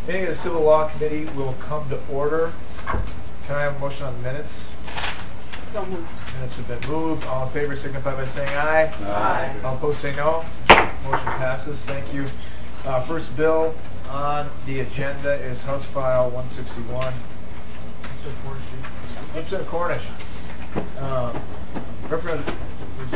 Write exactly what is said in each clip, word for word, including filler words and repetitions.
Meeting of the Civil Law Committee will come to order. Can I have a motion on the minutes? So moved. Minutes have been moved. All in favor signify by saying aye. Aye. All opposed say no. Motion passes. Thank you. Uh, first bill on the agenda is House File one sixty-one. Representative Cornish. Um, Representative, where's the,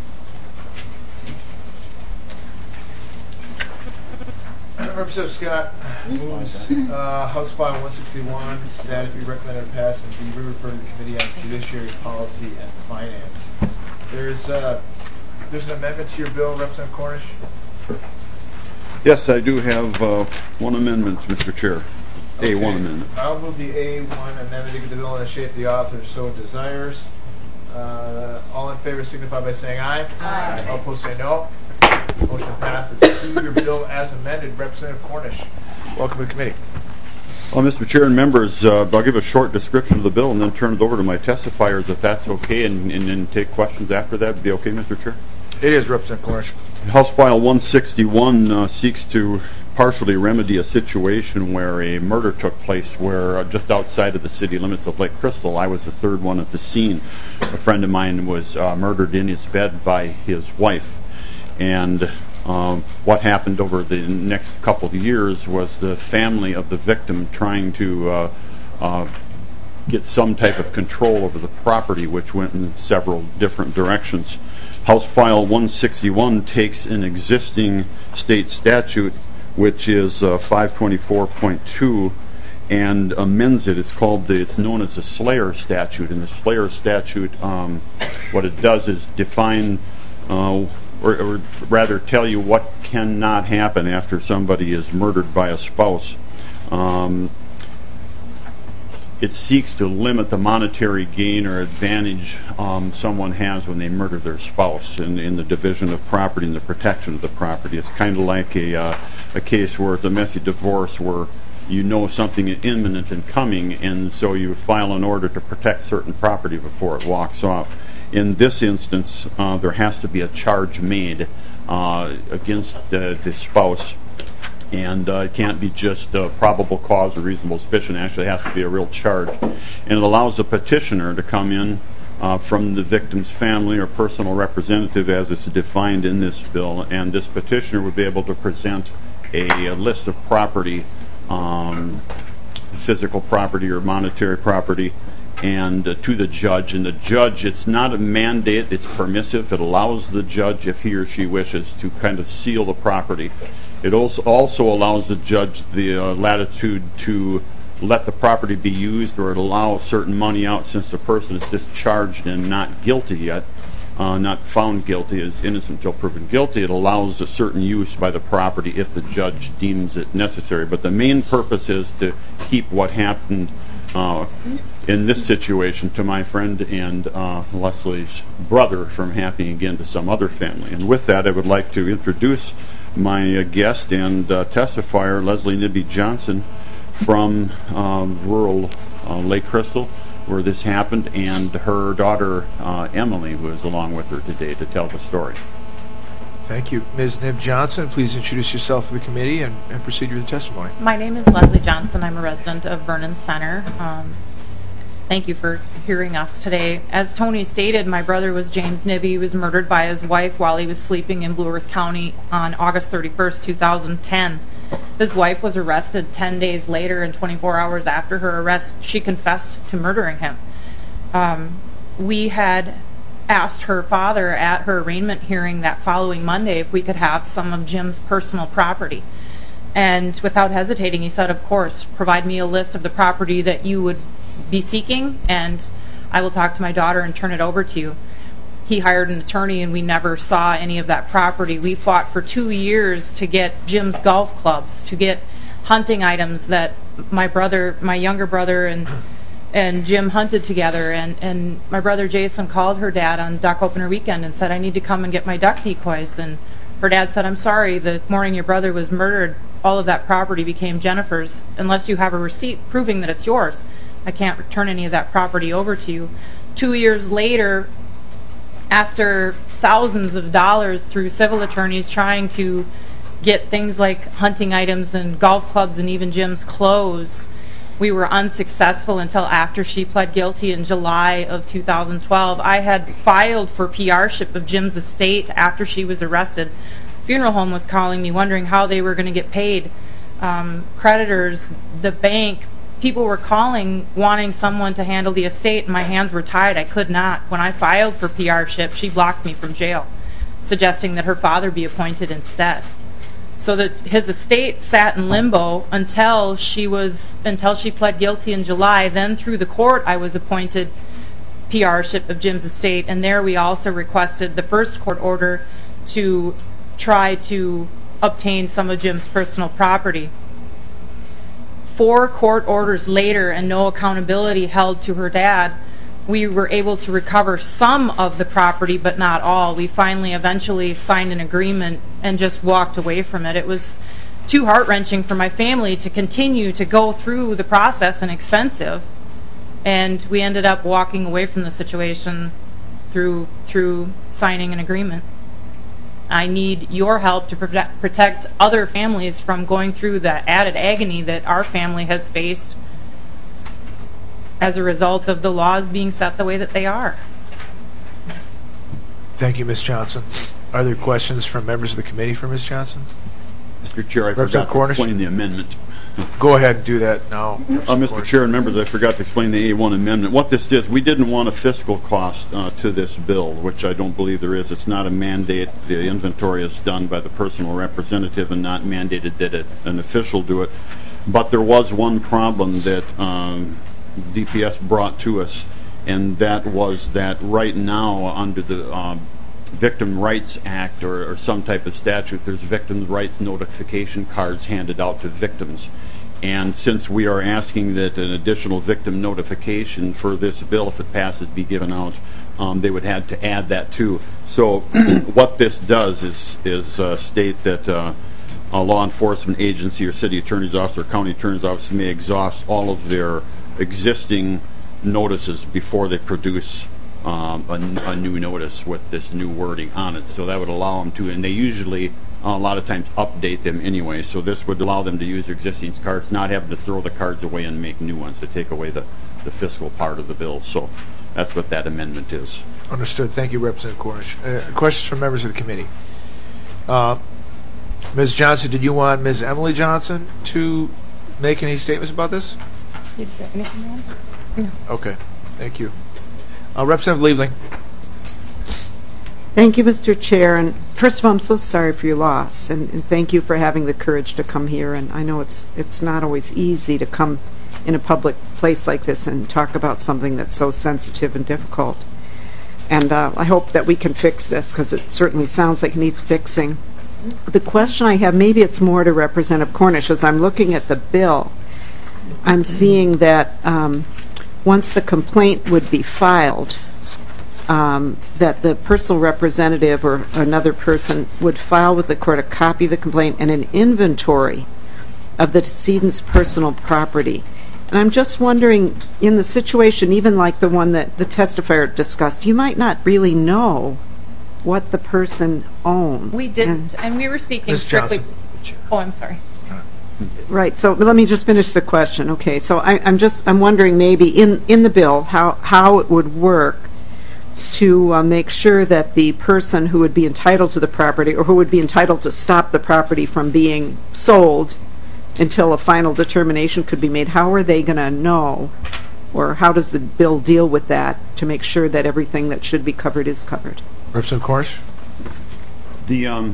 uh, Representative Scott moves uh, House File one sixty-one that it be recommended to pass and be re-referred to the Committee on Judiciary Policy and Finance. There's uh, there's an amendment to your bill, Representative Cornish. Yes, I do have uh, one amendment, Mister Chair. Okay. A one amendment. I'll move the A one amendment to get the bill in the shape the author so desires. Uh, all in favor signify by saying aye. Aye. All opposed say no. Motion passes. To your bill as amended, Representative Cornish. Welcome to the committee. Well, Mister Chair and members, uh, I'll give a short description of the bill and then turn it over to my testifiers if that's okay, and, and then take questions after that. Would be okay, Mister Chair? It is, Representative Cornish. House File one sixty-one uh, seeks to partially remedy a situation where a murder took place where uh, just outside of the city limits of Lake Crystal. I was the third one at the scene. A friend of mine was uh, murdered in his bed by his wife. And um, what happened over the next couple of years was the family of the victim trying to uh, uh, get some type of control over the property, which went in several different directions. House File one sixty-one takes an existing state statute, which is uh, five twenty-four point two, and amends it. It's called the, it's known as the Slayer statute. And the Slayer statute, um, what it does is define, uh, or, or rather tell you what cannot happen after somebody is murdered by a spouse. Um, It seeks to limit the monetary gain or advantage um, someone has when they murder their spouse in, in the division of property and the protection of the property. It's kind of like a, uh, a case where it's a messy divorce where you know something is imminent and coming, and so you file an order to protect certain property before it walks off. In this instance, uh, there has to be a charge made uh, against the, the spouse. And uh, it can't be just uh, probable cause or reasonable suspicion. It actually has to be a real charge. And it allows the petitioner to come in uh, from the victim's family or personal representative as it's defined in this bill. And this petitioner would be able to present a, a list of property, um, physical property or monetary property, and uh, to the judge. And the judge, it's not a mandate, it's permissive. It allows the judge, if he or she wishes, to kind of seal the property. It also also allows the judge the uh, latitude to let the property be used, or allow certain money out since the person is discharged and not guilty yet, uh, not found guilty, is innocent until proven guilty. It allows a certain use by the property if the judge deems it necessary. But the main purpose is to keep what happened uh, in this situation to my friend and uh, Leslie's brother from happening again to some other family. And with that, I would like to introduce my uh, guest and uh, testifier, Leslie Nibby Johnson, from um, rural uh, Lake Crystal, where this happened, and her daughter, uh, Emily, who is along with her today to tell the story. Thank you. Miz Nib Johnson, please introduce yourself to the committee and, and proceed with the testimony. My name is Leslie Johnson. I'm a resident of Vernon Center. Um, Thank you for hearing us today. As Tony stated, my brother was James Nibby. He was murdered by his wife while he was sleeping in Blue Earth County on August thirty-first, two thousand ten. His wife was arrested ten days later, and twenty-four hours after her arrest, she confessed to murdering him. Um, we had asked her father at her arraignment hearing that following Monday if we could have some of Jim's personal property. And without hesitating, he said, of course, provide me a list of the property that you would be seeking, and I will talk to my daughter and turn it over to you. He hired an attorney, and we never saw any of that property. We fought for two years to get Jim's golf clubs, to get hunting items that my brother, my younger brother, and and Jim hunted together. And, and my brother Jason called her dad on duck opener weekend and said, I need to come and get my duck decoys. And her dad said, I'm sorry, the morning your brother was murdered, all of that property became Jennifer's. Unless you have a receipt proving that it's yours, I can't return any of that property over to you. Two years later, after thousands of dollars through civil attorneys trying to get things like hunting items and golf clubs and even Jim's clothes. We were unsuccessful until after she pled guilty in July of two thousand twelve. I had filed for P R-ship of Jim's estate after she was arrested. Funeral home was calling me, wondering how they were going to get paid. Um, creditors, the bank, people were calling, wanting someone to handle the estate, and my hands were tied. I could not. When I filed for P R-ship, she blocked me from jail, suggesting that her father be appointed instead. So that his estate sat in limbo until she was until she pled guilty in July. Then through the court, I was appointed P R-ship of Jim's estate, and there we also requested the first court order to try to obtain some of Jim's personal property. Four court orders later and no accountability held to her dad, we were able to recover some of the property, but not all. We finally eventually signed an agreement and just walked away from it. It was too heart-wrenching for my family to continue to go through the process and expensive. And we ended up walking away from the situation through through signing an agreement. I need your help to protect, protect other families from going through the added agony that our family has faced as a result of the laws being set the way that they are. Thank you, Miz Johnson. Are there questions from members of the committee for Miz Johnson? Mister Chair, I Representative forgot to Cornish? explain the amendment. Go ahead and do that now. Uh, Mister Chair and members, I forgot to explain the A one amendment. What this is, we didn't want a fiscal cost uh, to this bill, which I don't believe there is. It's not a mandate. The inventory is done by the personal representative and not mandated that it, an official do it. But there was one problem that um, D P S brought to us, and that was that right now under the um, Victim Rights Act or, or some type of statute, there's victim rights notification cards handed out to victims. And since we are asking that an additional victim notification for this bill, if it passes, be given out, um, they would have to add that too. So what this does is, is uh, state that uh, a law enforcement agency or city attorney's office or county attorney's office may exhaust all of their existing notices before they produce Um, a, a new notice with this new wording on it. So that would allow them to, and they usually uh, a lot of times update them anyway, so this would allow them to use their existing cards, not having to throw the cards away and make new ones to take away the, the fiscal part of the bill. So that's what that amendment is. Understood. Thank you, Representative Cornish. Uh, questions from members of the committee? Uh, Miz Johnson, did you want Miz Emily Johnson to make any statements about this? Did you have anything else? No. Okay. Thank you. Uh, Representative Liebling. Thank you, Mister Chair. And first of all, I'm so sorry for your loss, and, and thank you for having the courage to come here. And I know it's it's not always easy to come in a public place like this and talk about something that's so sensitive and difficult. And uh, I hope that we can fix this, because it certainly sounds like it needs fixing. The question I have, maybe it's more to Representative Cornish, as I'm looking at the bill, I'm seeing that um, once the complaint would be filed, um, that the personal representative or another person would file with the court a copy of the complaint and an inventory of the decedent's personal property. And I'm just wondering, in the situation, even like the one that the testifier discussed, you might not really know what the person owns. We didn't, and, and we were seeking Miz strictly... Johnson. Oh, I'm sorry. Right. So let me just finish the question. Okay. So I, I'm just I'm wondering maybe in in the bill how how it would work to uh, make sure that the person who would be entitled to the property or who would be entitled to stop the property from being sold until a final determination could be made. How are they going to know, or how does the bill deal with that to make sure that everything that should be covered is covered? Representative Cornish. The um,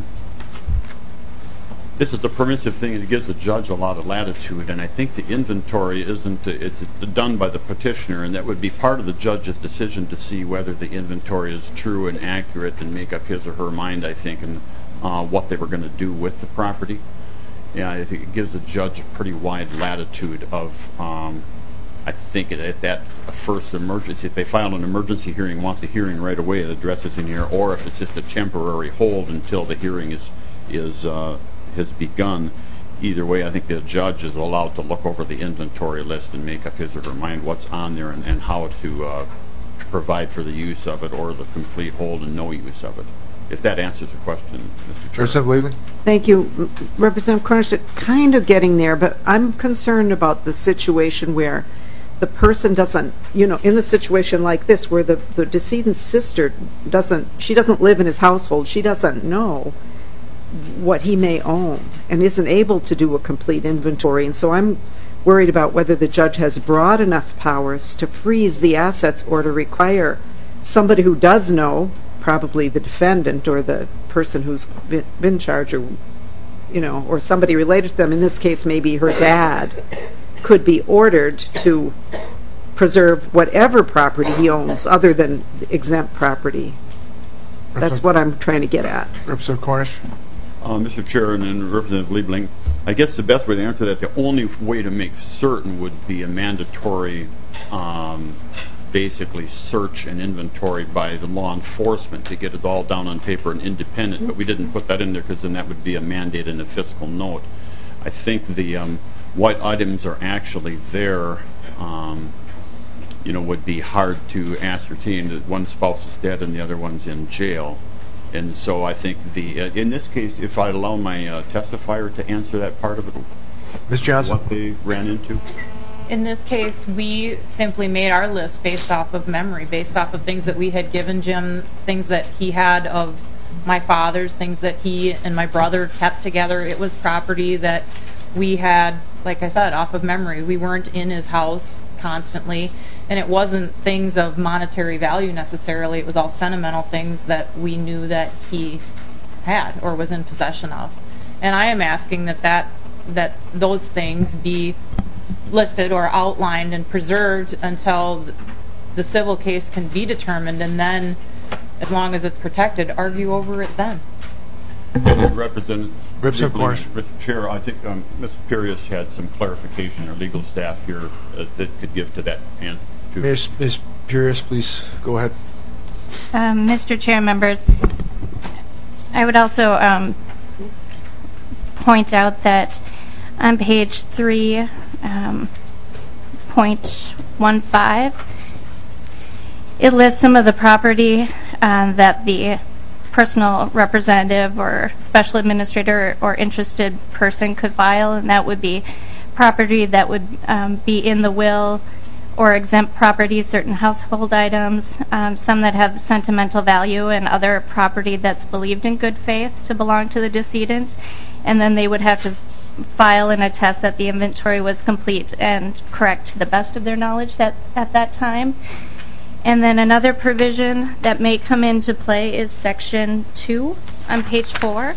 this is a permissive thing, and it gives the judge a lot of latitude, and I think the inventory isn't, it's done by the petitioner, and that would be part of the judge's decision to see whether the inventory is true and accurate and make up his or her mind, I think, and uh, what they were going to do with the property. Yeah, I think it gives the judge a pretty wide latitude of, um, I think at that first emergency, if they file an emergency hearing, want the hearing right away, it addresses in here, or if it's just a temporary hold until the hearing is, is uh, has begun. Either way, I think the judge is allowed to look over the inventory list and make up his or her mind what's on there and, and how to uh, provide for the use of it or the complete hold and no use of it. if that answers the question, Mister Chair. Representative Liebling? Thank you. Representative Cornish, it's kind of getting there, but I'm concerned about the situation where the person doesn't, you know, in the situation like this where the, the decedent's sister doesn't, she doesn't live in his household, she doesn't know what he may own and isn't able to do a complete inventory. And so I'm worried about whether the judge has broad enough powers to freeze the assets or to require somebody who does know, probably the defendant or the person who's been, been charged, or, you know, or somebody related to them, in this case maybe her dad, could be ordered to preserve whatever property he owns other than exempt property. That's what I'm trying to get at. Representative Cornish? Uh, Mister Chair and then Representative Liebling, I guess the best way to answer that, the only way to make certain would be a mandatory um, basically search and inventory by the law enforcement to get it all down on paper and independent, but we didn't put that in there because then that would be a mandate in a fiscal note. I think the um, what items are actually there um, you know, would be hard to ascertain that one spouse is dead and the other one's in jail. And so I think the, uh, in this case, if I allow my uh, testifier to answer that part of it, Miz Johnson? what they ran into. In this case, we simply made our list based off of memory, based off of things that we had given Jim, things that he had of my father's, things that he and my brother kept together. It was property that we had, like I said, off of memory. We weren't in his house constantly, and it wasn't things of monetary value necessarily. It was all sentimental things that we knew that he had or was in possession of. And I am asking that that, that those things be listed or outlined and preserved until the civil case can be determined, and then, as long as it's protected, argue over it then. Representative, Representative Cornish. Mister Chair, I think um, Mister Pirius had some clarification, or legal staff here uh, that could give to that answer. Miz Miz Purius, please go ahead. Um, Mister Chair, members, I would also um, point out that on page three, um, point one five, it lists some of the property uh, that the personal representative or special administrator or interested person could file, and that would be property that would um, be in the will, or exempt property, certain household items, um, some that have sentimental value, and other property that's believed in good faith to belong to the decedent. And then they would have to file and attest that the inventory was complete and correct to the best of their knowledge that, at that time. And then another provision that may come into play is section two on page four.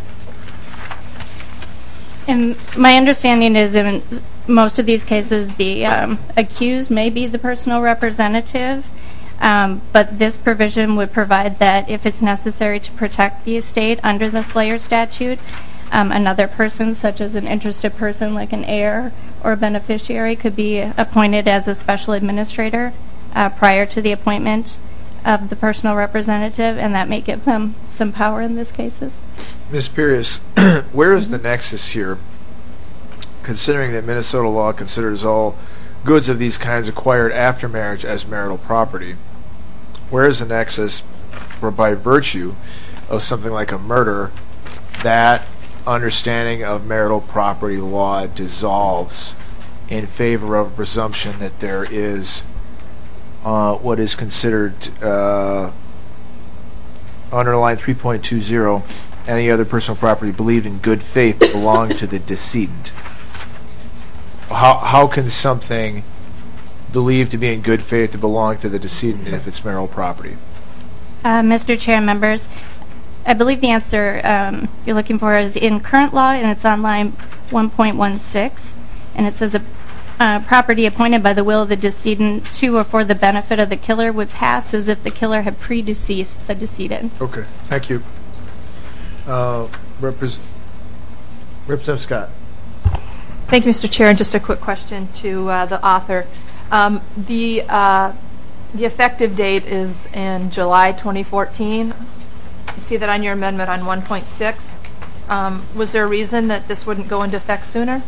And my understanding is in most of these cases the um, accused may be the personal representative, um, but this provision would provide that if it's necessary to protect the estate under the Slayer statute, um, another person, such as an interested person like an heir or a beneficiary, could be appointed as a special administrator Uh, prior to the appointment of the personal representative, and that may give them some power in these cases. Miz Pirius, where is the nexus here, considering that Minnesota law considers all goods of these kinds acquired after marriage as marital property? Where is the nexus where, by virtue of something like a murder, that understanding of marital property law dissolves in favor of a presumption that there is Uh, what is considered uh, underline three point two zero, any other personal property believed in good faith to belong to the decedent? How how can something believed to be in good faith to belong to the decedent if it's marital property? Uh, Mister Chair, members, I believe the answer um, you're looking for is in current law, and it's on line one point one six, and it says a Uh, property appointed by the will of the decedent to or for the benefit of the killer would pass as if the killer had predeceased the decedent. Okay, thank you. Uh, Repres- Representative Scott. Thank you, Mister Chair. And just a quick question to uh, the author. Um, the uh, the effective date is in July twenty fourteen. You see that on your amendment on one point six. Um, was there a reason that this wouldn't go into effect sooner?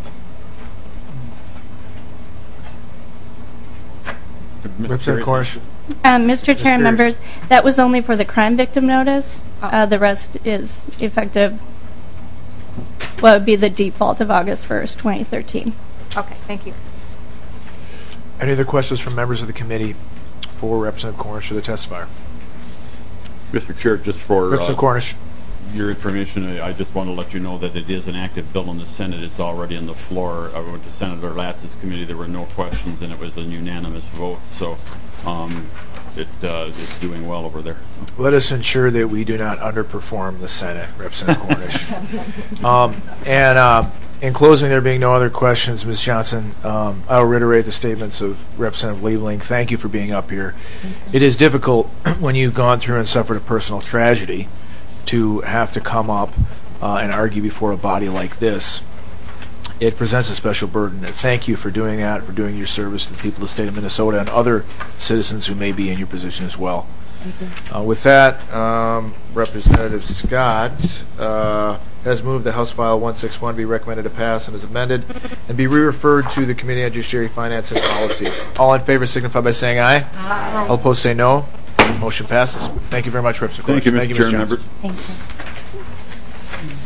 Representative Cornish. Um, Mister Chair and Pierce. members, that was only for the crime victim notice. Oh. Uh, the rest is effective, what would be the default of August first, twenty thirteen. Okay, thank you. Any other questions from members of the committee for Representative Cornish or the testifier? Mister Chair, just for Representative uh, Cornish. your information, I just want to let you know that it is an active bill in the Senate. It's already on the floor. I went to Senator Latz's committee. There were no questions, and it was a unanimous vote. So um, it uh, is doing well over there. Let us ensure that we do not underperform the Senate, Representative Cornish. um, and uh, in closing, there being no other questions, Miz Johnson, um, I'll reiterate the statements of Representative Liebling. Thank you for being up here. It is difficult when you've gone through and suffered a personal tragedy to have to come up uh, and argue before a body like this. It presents a special burden. Thank you for doing that, for doing your service to the people of the state of Minnesota and other citizens who may be in your position as well. Uh, with that, um, Representative Scott uh, has moved that House File one sixty-one be recommended to pass and is amended and be re-referred to the Committee on Judiciary, Finance, and Policy. All in favor signify by saying aye. Aye. All opposed say no. Motion passes. Thank you very much, Representative Thank you, Mister Thank you, Chair Miz and Johnson. members. Thank you.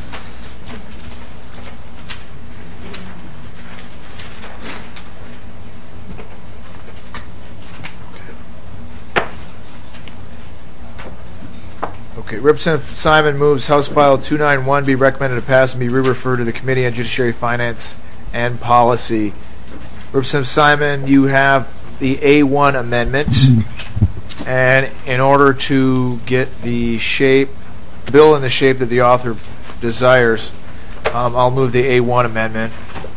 Okay, Representative Simon moves House File two ninety-one be recommended to pass and be re-referred to the Committee on Judiciary, Finance, and Policy. Representative Simon, you have the A one amendment, and in order to get the shape, bill in the shape that the author desires, um, I'll move the A one amendment.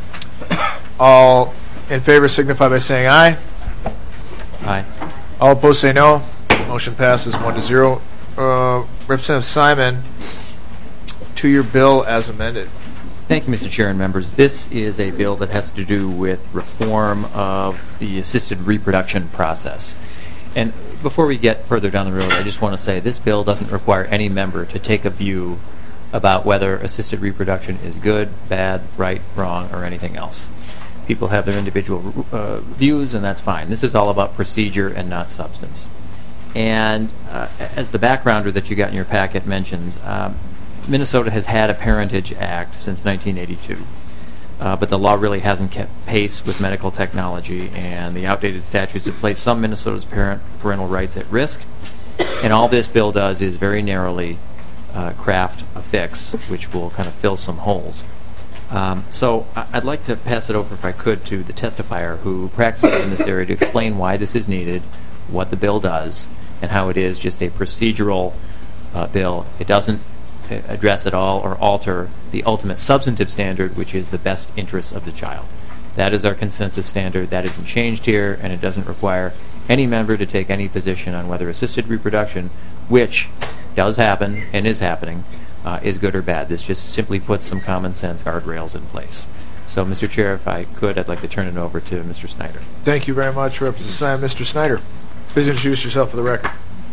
All in favor signify by saying aye. Aye. All opposed say no. Motion passes one to zero. Uh, Representative Simon, to your bill as amended. Thank you, Mister Chair and members. This is a bill that has to do with reform of the assisted reproduction process. And before we get further down the road, I just want to say this bill doesn't require any member to take a view about whether assisted reproduction is good, bad, right, wrong, or anything else. People have their individual uh, views, and that's fine. This is all about procedure and not substance. And uh, as the backgrounder that you got in your packet mentions, um, Minnesota has had a Parentage Act since nineteen eighty-two. Uh, but the law really hasn't kept pace with medical technology, and the outdated statutes have placed some Minnesota's parent parental rights at risk. And all this bill does is very narrowly uh, craft a fix, which will kind of fill some holes. Um, so I- I'd like to pass it over, if I could, to the testifier who practices in this area to explain why this is needed, what the bill does, and how it is just a procedural uh, bill. It doesn't address at all or alter the ultimate substantive standard, which is the best interests of the child. That is our consensus standard. That isn't changed here, and it doesn't require any member to take any position on whether assisted reproduction, which does happen and is happening, uh, is good or bad. This just simply puts some common sense guardrails in place. So, Mister Chair, if I could, I'd like to turn it over to Mister Snyder. Thank you very much, Representative Simon. Mister Snyder, please introduce yourself for the record.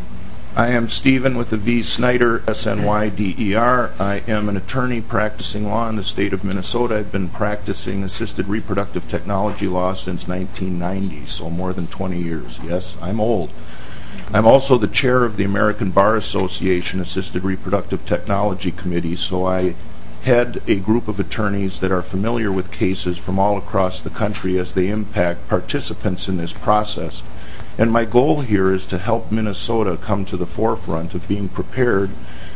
I am Stephen with the V. Snyder, S N Y D E R. I am an attorney practicing law in the state of Minnesota. I've been practicing assisted reproductive technology law since nineteen ninety, so more than twenty years. Yes, I'm old. I'm also the chair of the American Bar Association Assisted Reproductive Technology Committee, so I head a group of attorneys that are familiar with cases from all across the country as they impact participants in this process. And my goal here is to help Minnesota come to the forefront of being prepared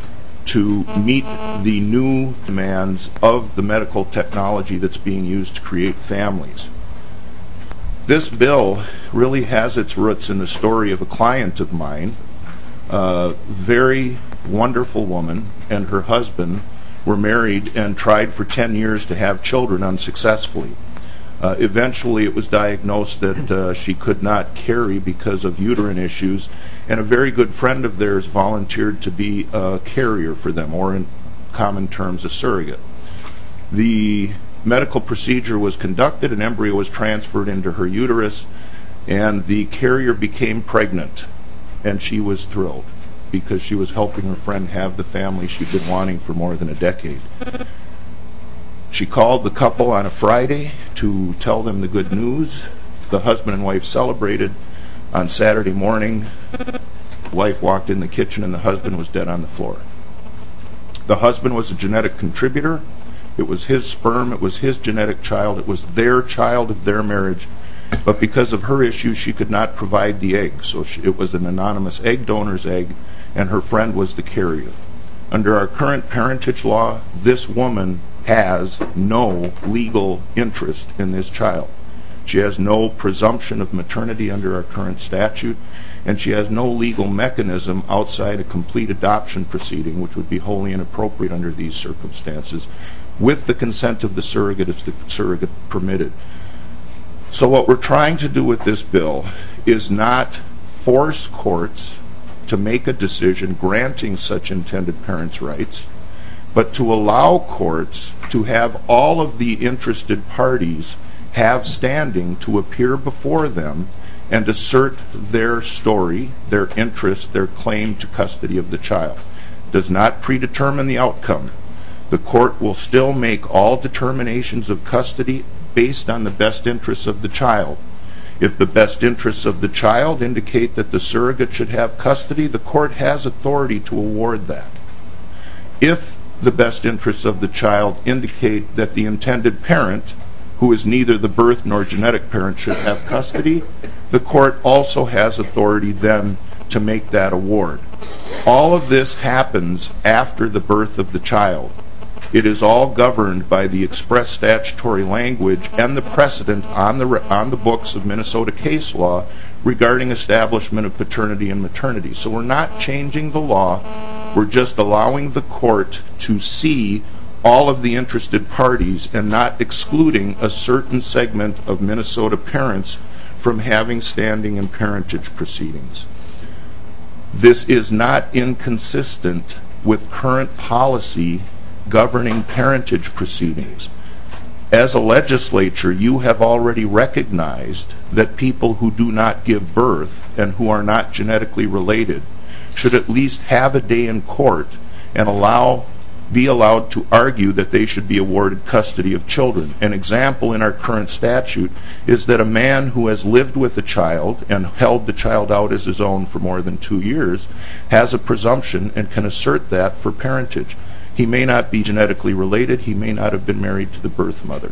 to meet the new demands of the medical technology that's being used to create families. This bill really has its roots in the story of a client of mine, a very wonderful woman, and her husband were married and tried for ten years to have children unsuccessfully. Uh, eventually, it was diagnosed that uh, she could not carry because of uterine issues, and a very good friend of theirs volunteered to be a carrier for them, or in common terms, a surrogate. The medical procedure was conducted, an embryo was transferred into her uterus, and the carrier became pregnant, and she was thrilled because she was helping her friend have the family she'd been wanting for more than a decade. She called the couple on a Friday to tell them the good news. The husband and wife celebrated. On Saturday morning, wife walked in the kitchen and the husband was dead on the floor. The husband was a genetic contributor. It was his sperm. It was his genetic child. It was their child of their marriage. But because of her issues, she could not provide the egg. So she, it was an anonymous egg donor's egg, and her friend was the carrier. Under our current parentage law, this woman has no legal interest in this child. She has no presumption of maternity under our current statute, and she has no legal mechanism outside a complete adoption proceeding, which would be wholly inappropriate under these circumstances, with the consent of the surrogate if the surrogate permitted. So what we're trying to do with this bill is not force courts to make a decision granting such intended parents' rights, but to allow courts to have all of the interested parties have standing to appear before them and assert their story, their interest, their claim to custody of the child. It does not predetermine the outcome. The court will still make all determinations of custody based on the best interests of the child. If the best interests of the child indicate that the surrogate should have custody, the court has authority to award that. If the best interests of the child indicate that the intended parent, who is neither the birth nor genetic parent, should have custody, the court also has authority then to make that award. All of this happens after the birth of the child. It is all governed by the express statutory language and the precedent on the on the books of Minnesota case law regarding establishment of paternity and maternity. So we're not changing the law. We're just allowing the court to see all of the interested parties and not excluding a certain segment of Minnesota parents from having standing in parentage proceedings. This is not inconsistent with current policy governing parentage proceedings. As a legislature, you have already recognized that people who do not give birth and who are not genetically related should at least have a day in court and allow be allowed to argue that they should be awarded custody of children. An example in our current statute is that a man who has lived with a child and held the child out as his own for more than two years has a presumption and can assert that for parentage. He may not be genetically related. He may not have been married to the birth mother.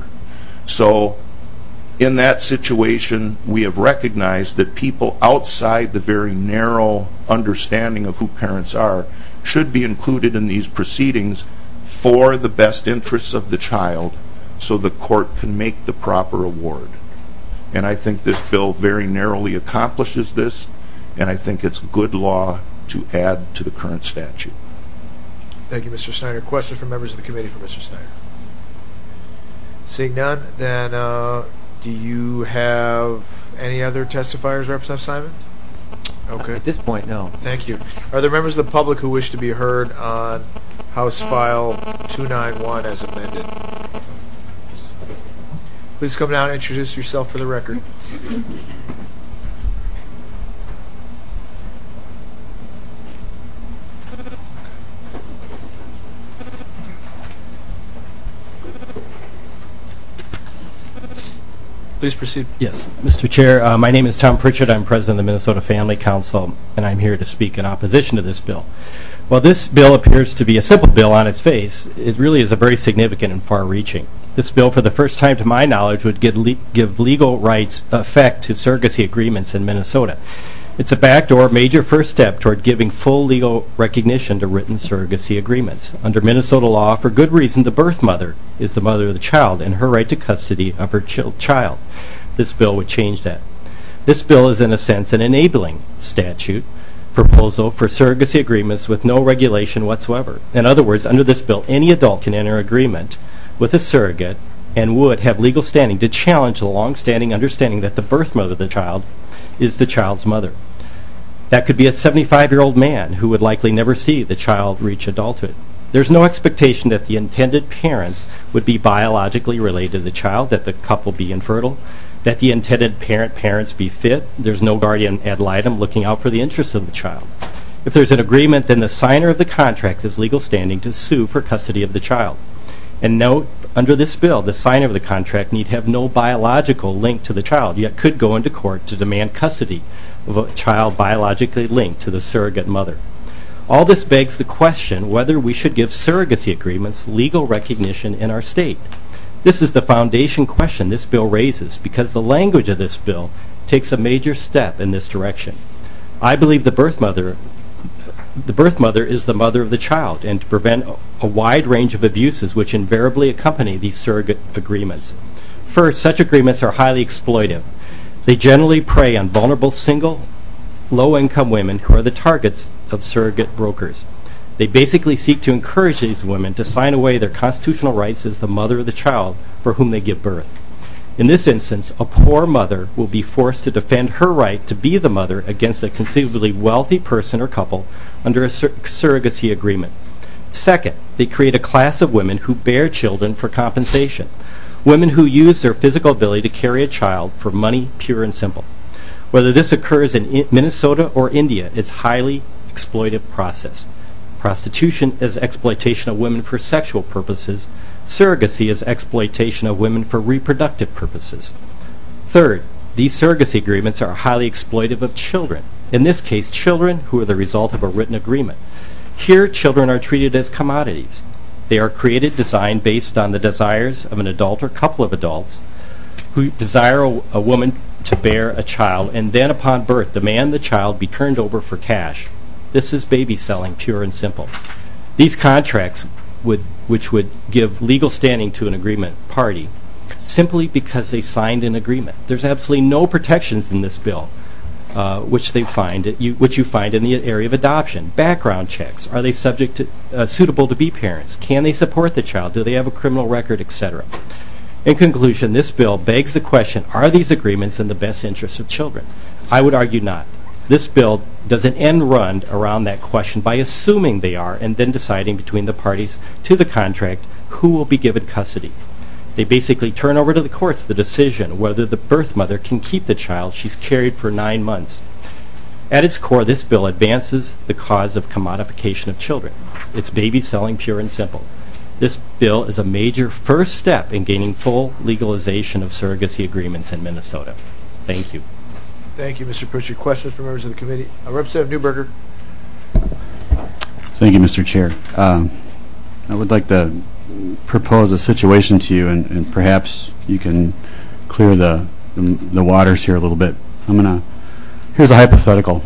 So in that situation, we have recognized that people outside the very narrow understanding of who parents are should be included in these proceedings for the best interests of the child so the court can make the proper award. And I think this bill very narrowly accomplishes this, and I think it's good law to add to the current statute. Thank you, Mister Snyder. Questions from members of the committee for Mister Snyder? Seeing none, then uh, do you have any other testifiers, Representative Simon? Okay. At this point, no. Thank you. Are there members of the public who wish to be heard on House File two ninety-one as amended? Please come down and introduce yourself for the record. Please proceed. Yes, Mister Chair, uh, my name is Tom Pritchard. I'm president of the Minnesota Family Council, and I'm here to speak in opposition to this bill. While this bill appears to be a simple bill on its face, it really is a very significant and far-reaching. This bill, for the first time to my knowledge, would give, le- give legal rights effect to surrogacy agreements in Minnesota. It's a backdoor major first step toward giving full legal recognition to written surrogacy agreements. Under Minnesota law, for good reason, the birth mother is the mother of the child and her right to custody of her ch- child. This bill would change that. This bill is, in a sense, an enabling statute proposal for surrogacy agreements with no regulation whatsoever. In other words, under this bill, any adult can enter agreement with a surrogate and would have legal standing to challenge the long-standing understanding that the birth mother of the child is the child's mother. That could be a seventy-five-year-old man who would likely never see the child reach adulthood. There's no expectation that the intended parents would be biologically related to the child, that the couple be infertile, that the intended parent parents be fit. There's no guardian ad litem looking out for the interests of the child. If there's an agreement, then the signer of the contract has legal standing to sue for custody of the child. And note, Under this bill, the signer of the contract need have no biological link to the child, yet could go into court to demand custody of a child biologically linked to the surrogate mother. All this begs the question whether we should give surrogacy agreements legal recognition in our state. This is the foundation question this bill raises, because the language of this bill takes a major step in this direction. I believe the birth mother The birth mother is the mother of the child, and to prevent a wide range of abuses which invariably accompany these surrogate agreements. First, such agreements are highly exploitive. They generally prey on vulnerable single, low-income women who are the targets of surrogate brokers. They basically seek to encourage these women to sign away their constitutional rights as the mother of the child for whom they give birth. In this instance, a poor mother will be forced to defend her right to be the mother against a conceivably wealthy person or couple under a sur- surrogacy agreement. Second, they create a class of women who bear children for compensation, women who use their physical ability to carry a child for money, pure and simple. Whether this occurs in I- Minnesota or India, it's a highly exploitive process. Prostitution is exploitation of women for sexual purposes. Surrogacy is exploitation of women for reproductive purposes. Third, these surrogacy agreements are highly exploitive of children. In this case, children who are the result of a written agreement. Here, children are treated as commodities. They are created, designed based on the desires of an adult or couple of adults who desire a, a woman to bear a child, and then upon birth demand the child be turned over for cash. This is baby selling, pure and simple. These contracts, would, which would give legal standing to an agreement party, simply because they signed an agreement. There's absolutely no protections in this bill, uh, which they find, you, which you find in the area of adoption. Background checks. Are they subject to, uh, suitable to be parents? Can they support the child? Do they have a criminal record, et cetera? In conclusion, this bill begs the question, are these agreements in the best interest of children? I would argue not. This bill does an end run around that question by assuming they are and then deciding between the parties to the contract who will be given custody. They basically turn over to the courts the decision whether the birth mother can keep the child she's carried for nine months. At its core, this bill advances the cause of commodification of children. It's baby selling, pure and simple. This bill is a major first step in gaining full legalization of surrogacy agreements in Minnesota. Thank you. Thank you, Mister Pritchard. Questions from members of the committee? Uh, Representative Newberger. Thank you, Mister Chair. Um, I would like to propose a situation to you, and, and perhaps you can clear the, the the waters here a little bit. I'm gonna. Here's a hypothetical.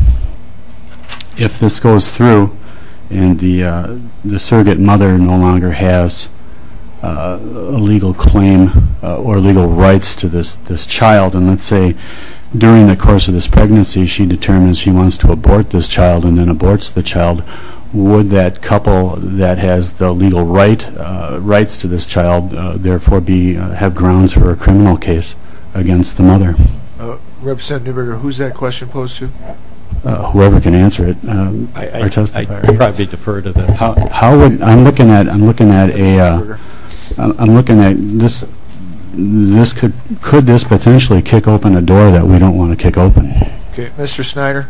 If this goes through, and the uh, the surrogate mother no longer has uh, a legal claim uh, or legal rights to this this child, and let's say during the course of this pregnancy she determines she wants to abort this child and then aborts the child, would that couple that has the legal right uh, rights to this child uh, therefore be uh, have grounds for a criminal case against the mother? Uh, Representative Newberger, who's that question posed to? Uh, whoever can answer it. Um, I, I, our testifier. I'd probably defer to the. How, how would I'm looking at I'm looking at a uh, I'm looking at this. This could could this potentially kick open a door that we don't want to kick open? Okay, Mister Snyder.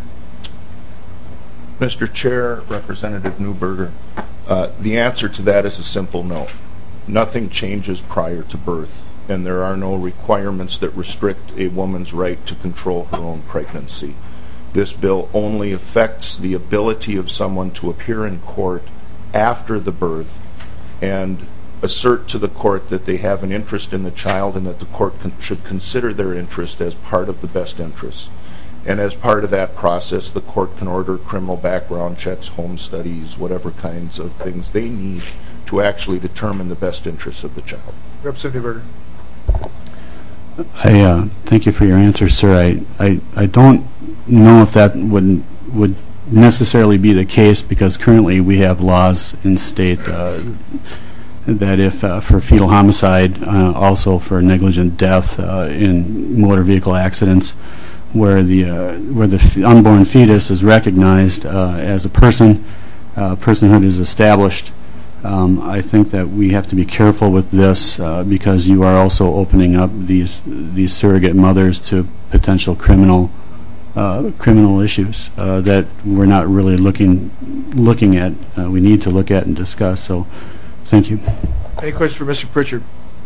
Mister Chair, Representative Newberger, uh, the answer to that is a simple no. Nothing changes prior to birth, and there are no requirements that restrict a woman's right to control her own pregnancy. This bill only affects the ability of someone to appear in court after the birth and assert to the court that they have an interest in the child and that the court con- should consider their interest as part of the best interest. And as part of that process, the court can order criminal background checks, home studies, whatever kinds of things they need to actually determine the best interests of the child. Representative Newberger. I uh, thank you for your answer, sir. I, I, I don't know if that would would necessarily be the case, because currently we have laws in state uh, that if uh, for fetal homicide, uh, also for negligent death uh, in motor vehicle accidents, where the uh, where the f- unborn fetus is recognized uh, as a person, uh, personhood is established. Um, I think that we have to be careful with this uh, because you are also opening up these these surrogate mothers to potential criminal uh, criminal issues uh, that we're not really looking looking at. Uh, we need to look at and discuss. So, thank you. Any questions for Mister Pritchard?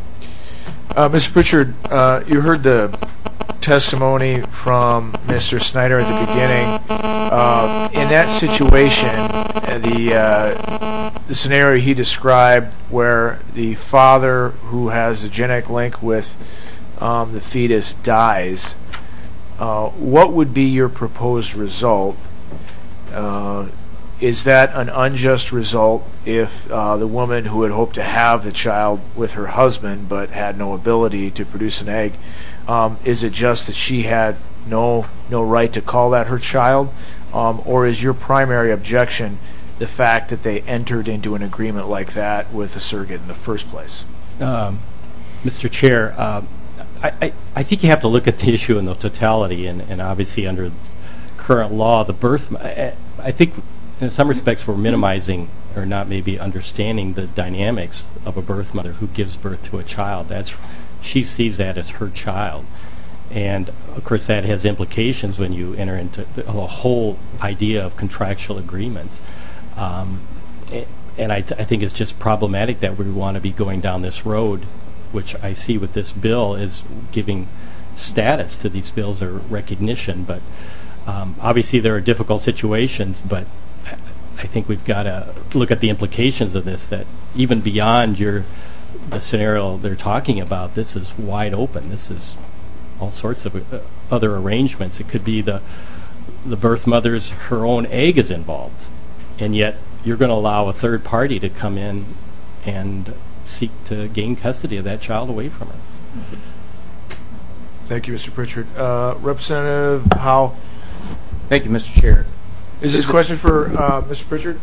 Uh, Mister Pritchard, uh, you heard the testimony from Mister Snyder at the beginning. Uh, in that situation, uh, the, uh, the scenario he described where the father who has a genetic link with um, the fetus dies, uh, what would be your proposed result? Uh, is that an unjust result if uh, the woman who had hoped to have the child with her husband but had no ability to produce an egg, um, is it just that she had no no right to call that her child? Um, or is your primary objection the fact that they entered into an agreement like that with a surrogate in the first place? Um, Mister Chair, uh, I, I, I think you have to look at the issue in the totality, and, and obviously under current law, the birth, I, I think in some respects we're minimizing or not maybe understanding the dynamics of a birth mother who gives birth to a child. That's, she sees that as her child. And of course that has implications when you enter into the whole idea of contractual agreements. Um, and I, th- I think it's just problematic that we want to be going down this road, which I see with this bill is giving status to these bills or recognition. But um, obviously there are difficult situations, but I think we've got to look at the implications of this, that even beyond your the scenario they're talking about, this is wide open. This is all sorts of uh, other arrangements. It could be the the birth mother's, her own egg is involved, and yet you're going to allow a third party to come in and seek to gain custody of that child away from her. Thank you, Mister Pritchard. Uh, Representative Howe. Thank you, Mister Chair. Is this a question for uh, Mister Pritchard?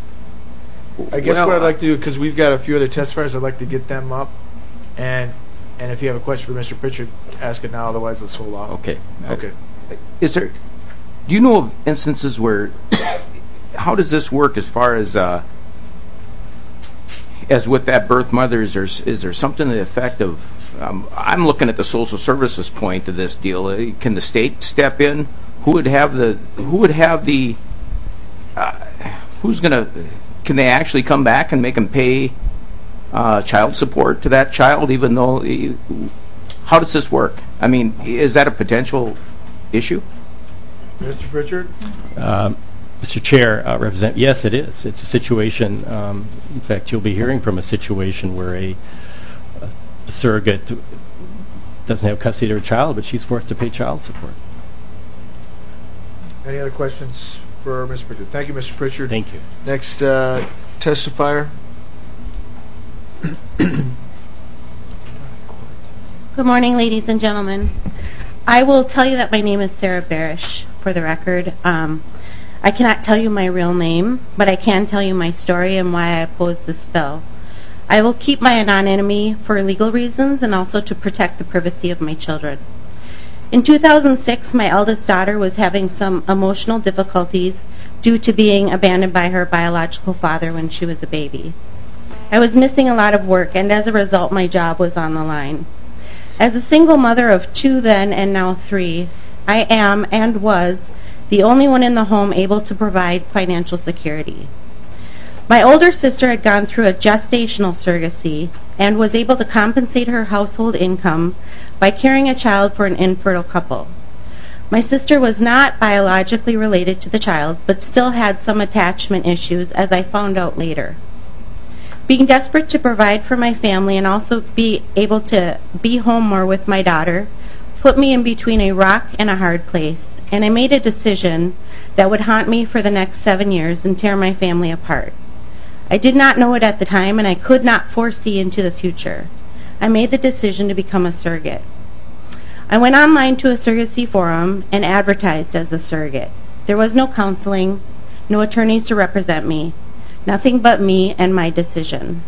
I guess Well, what I'd like to do, because we've got a few other testifiers, I'd like to get them up, and and if you have a question for Mister Pritchard, ask it now. Otherwise, let's hold off. Okay. Okay. Is there? Do you know of instances where? How does this work as far as uh, as with that birth mother? Is there is there something to the effect of? Um, I'm looking at the social services point of this deal. Uh, Can the state step in? Who would have the? Who would have the? Uh, who's gonna? Can they actually come back and make them pay uh, child support to that child, even though? How does this work? I mean, is that a potential issue? Mister Pritchard? Um, Mister Chair, uh, represent. Yes, it is. It's a situation. Um, in fact, you'll be hearing from a situation where a, a surrogate doesn't have custody of her child, but she's forced to pay child support. Any other questions for Mister Pritchard? Thank you, Mister Pritchard. Thank you. Next uh, testifier. Good morning, ladies and gentlemen. I will tell you that my name is Sarah Barish, for the record. Um, I cannot tell you my real name, but I can tell you my story and why I oppose this bill. I will keep my anonymity for legal reasons and also to protect the privacy of my children. In two thousand six, my eldest daughter was having some emotional difficulties due to being abandoned by her biological father when she was a baby. I was missing a lot of work, and as a result, my job was on the line. As a single mother of two then and now three, I am and was the only one in the home able to provide financial security. My older sister had gone through a gestational surrogacy and was able to compensate her household income by carrying a child for an infertile couple. My sister was not biologically related to the child, but still had some attachment issues, as I found out later. Being desperate to provide for my family and also be able to be home more with my daughter put me in between a rock and a hard place, and I made a decision that would haunt me for the next seven years and tear my family apart. I did not know it at the time, and I could not foresee into the future. I made the decision to become a surrogate. I went online to a surrogacy forum and advertised as a surrogate. There was no counseling, no attorneys to represent me, nothing but me and my decision.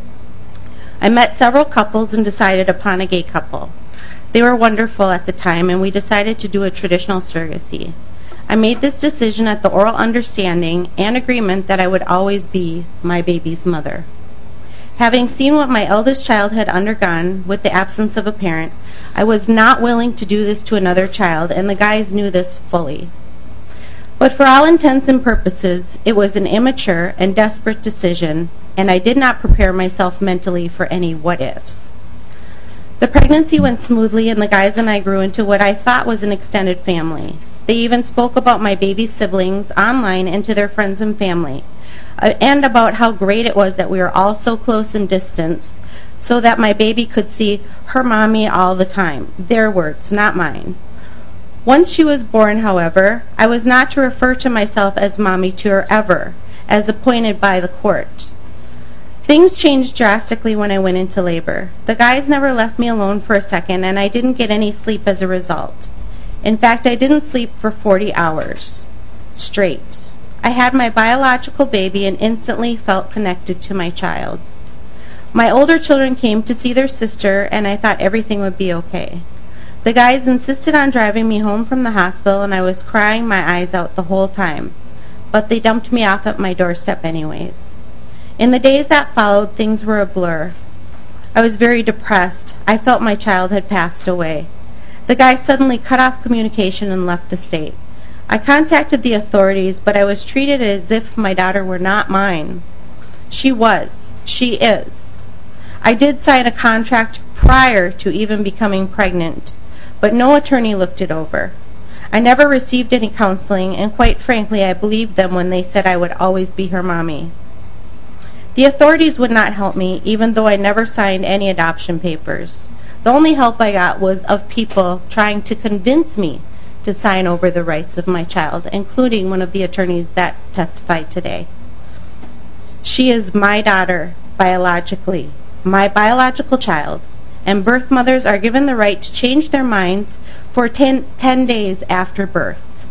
I met several couples and decided upon a gay couple. They were wonderful at the time, and we decided to do a traditional surrogacy. I made this decision at the oral understanding and agreement that I would always be my baby's mother. Having seen what my eldest child had undergone with the absence of a parent, I was not willing to do this to another child, and the guys knew this fully. But for all intents and purposes, it was an immature and desperate decision, and I did not prepare myself mentally for any what-ifs. The pregnancy went smoothly, and the guys and I grew into what I thought was an extended family. They even spoke about my baby siblings online and to their friends and family, uh, and about how great it was that we were all so close in distance so that my baby could see her mommy all the time. Their words, not mine. Once she was born, however, I was not to refer to myself as mommy to her ever, as appointed by the court. Things changed drastically when I went into labor. The guys never left me alone for a second, and I didn't get any sleep as a result. In fact, I didn't sleep for forty hours straight. I had my biological baby and instantly felt connected to my child. My older children came to see their sister, and I thought everything would be okay. The guys insisted on driving me home from the hospital, and I was crying my eyes out the whole time, but they dumped me off at my doorstep anyways. In the days that followed, things were a blur. I was very depressed. I felt my child had passed away. The guy suddenly cut off communication and left the state. I contacted the authorities, but I was treated as if my daughter were not mine. She was. She is. I did sign a contract prior to even becoming pregnant, but no attorney looked it over. I never received any counseling, and quite frankly, I believed them when they said I would always be her mommy. The authorities would not help me, even though I never signed any adoption papers. The only help I got was of people trying to convince me to sign over the rights of my child, including one of the attorneys that testified today. She is my daughter, biologically, my biological child, and birth mothers are given the right to change their minds for ten, ten days after birth,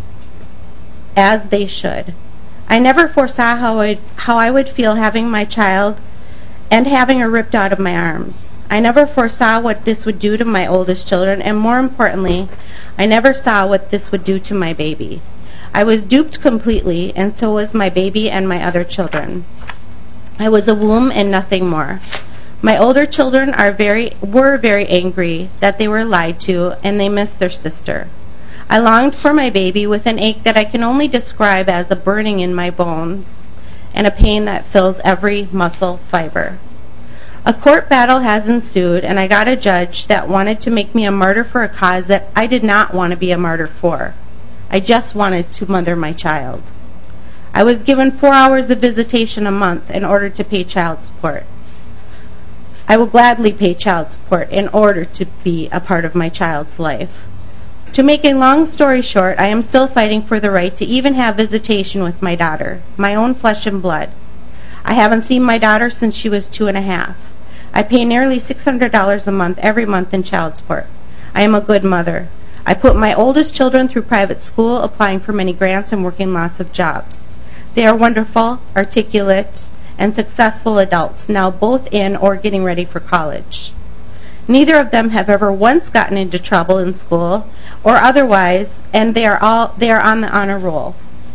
as they should. I never foresaw how, I'd, how I would feel having my child and having her ripped out of my arms. I never foresaw what this would do to my oldest children, and more importantly, I never saw what this would do to my baby. I was duped completely, and so was my baby and my other children. I was a womb and nothing more. My older children are very, were very angry that they were lied to, and they missed their sister. I longed for my baby with an ache that I can only describe as a burning in my bones and a pain that fills every muscle fiber. A court battle has ensued, and I got a judge that wanted to make me a martyr for a cause that I did not want to be a martyr for. I just wanted to mother my child. I was given four hours of visitation a month in order to pay child support. I will gladly pay child support in order to be a part of my child's life. To make a long story short, I am still fighting for the right to even have visitation with my daughter, my own flesh and blood. I haven't seen my daughter since she was two and a half. I pay nearly six hundred dollars a month every month in child support. I am a good mother. I put my oldest children through private school, applying for many grants and working lots of jobs. They are wonderful, articulate, and successful adults, now both in or getting ready for college. Neither of them have ever once gotten into trouble in school or otherwise, and they are all they are on the honor roll.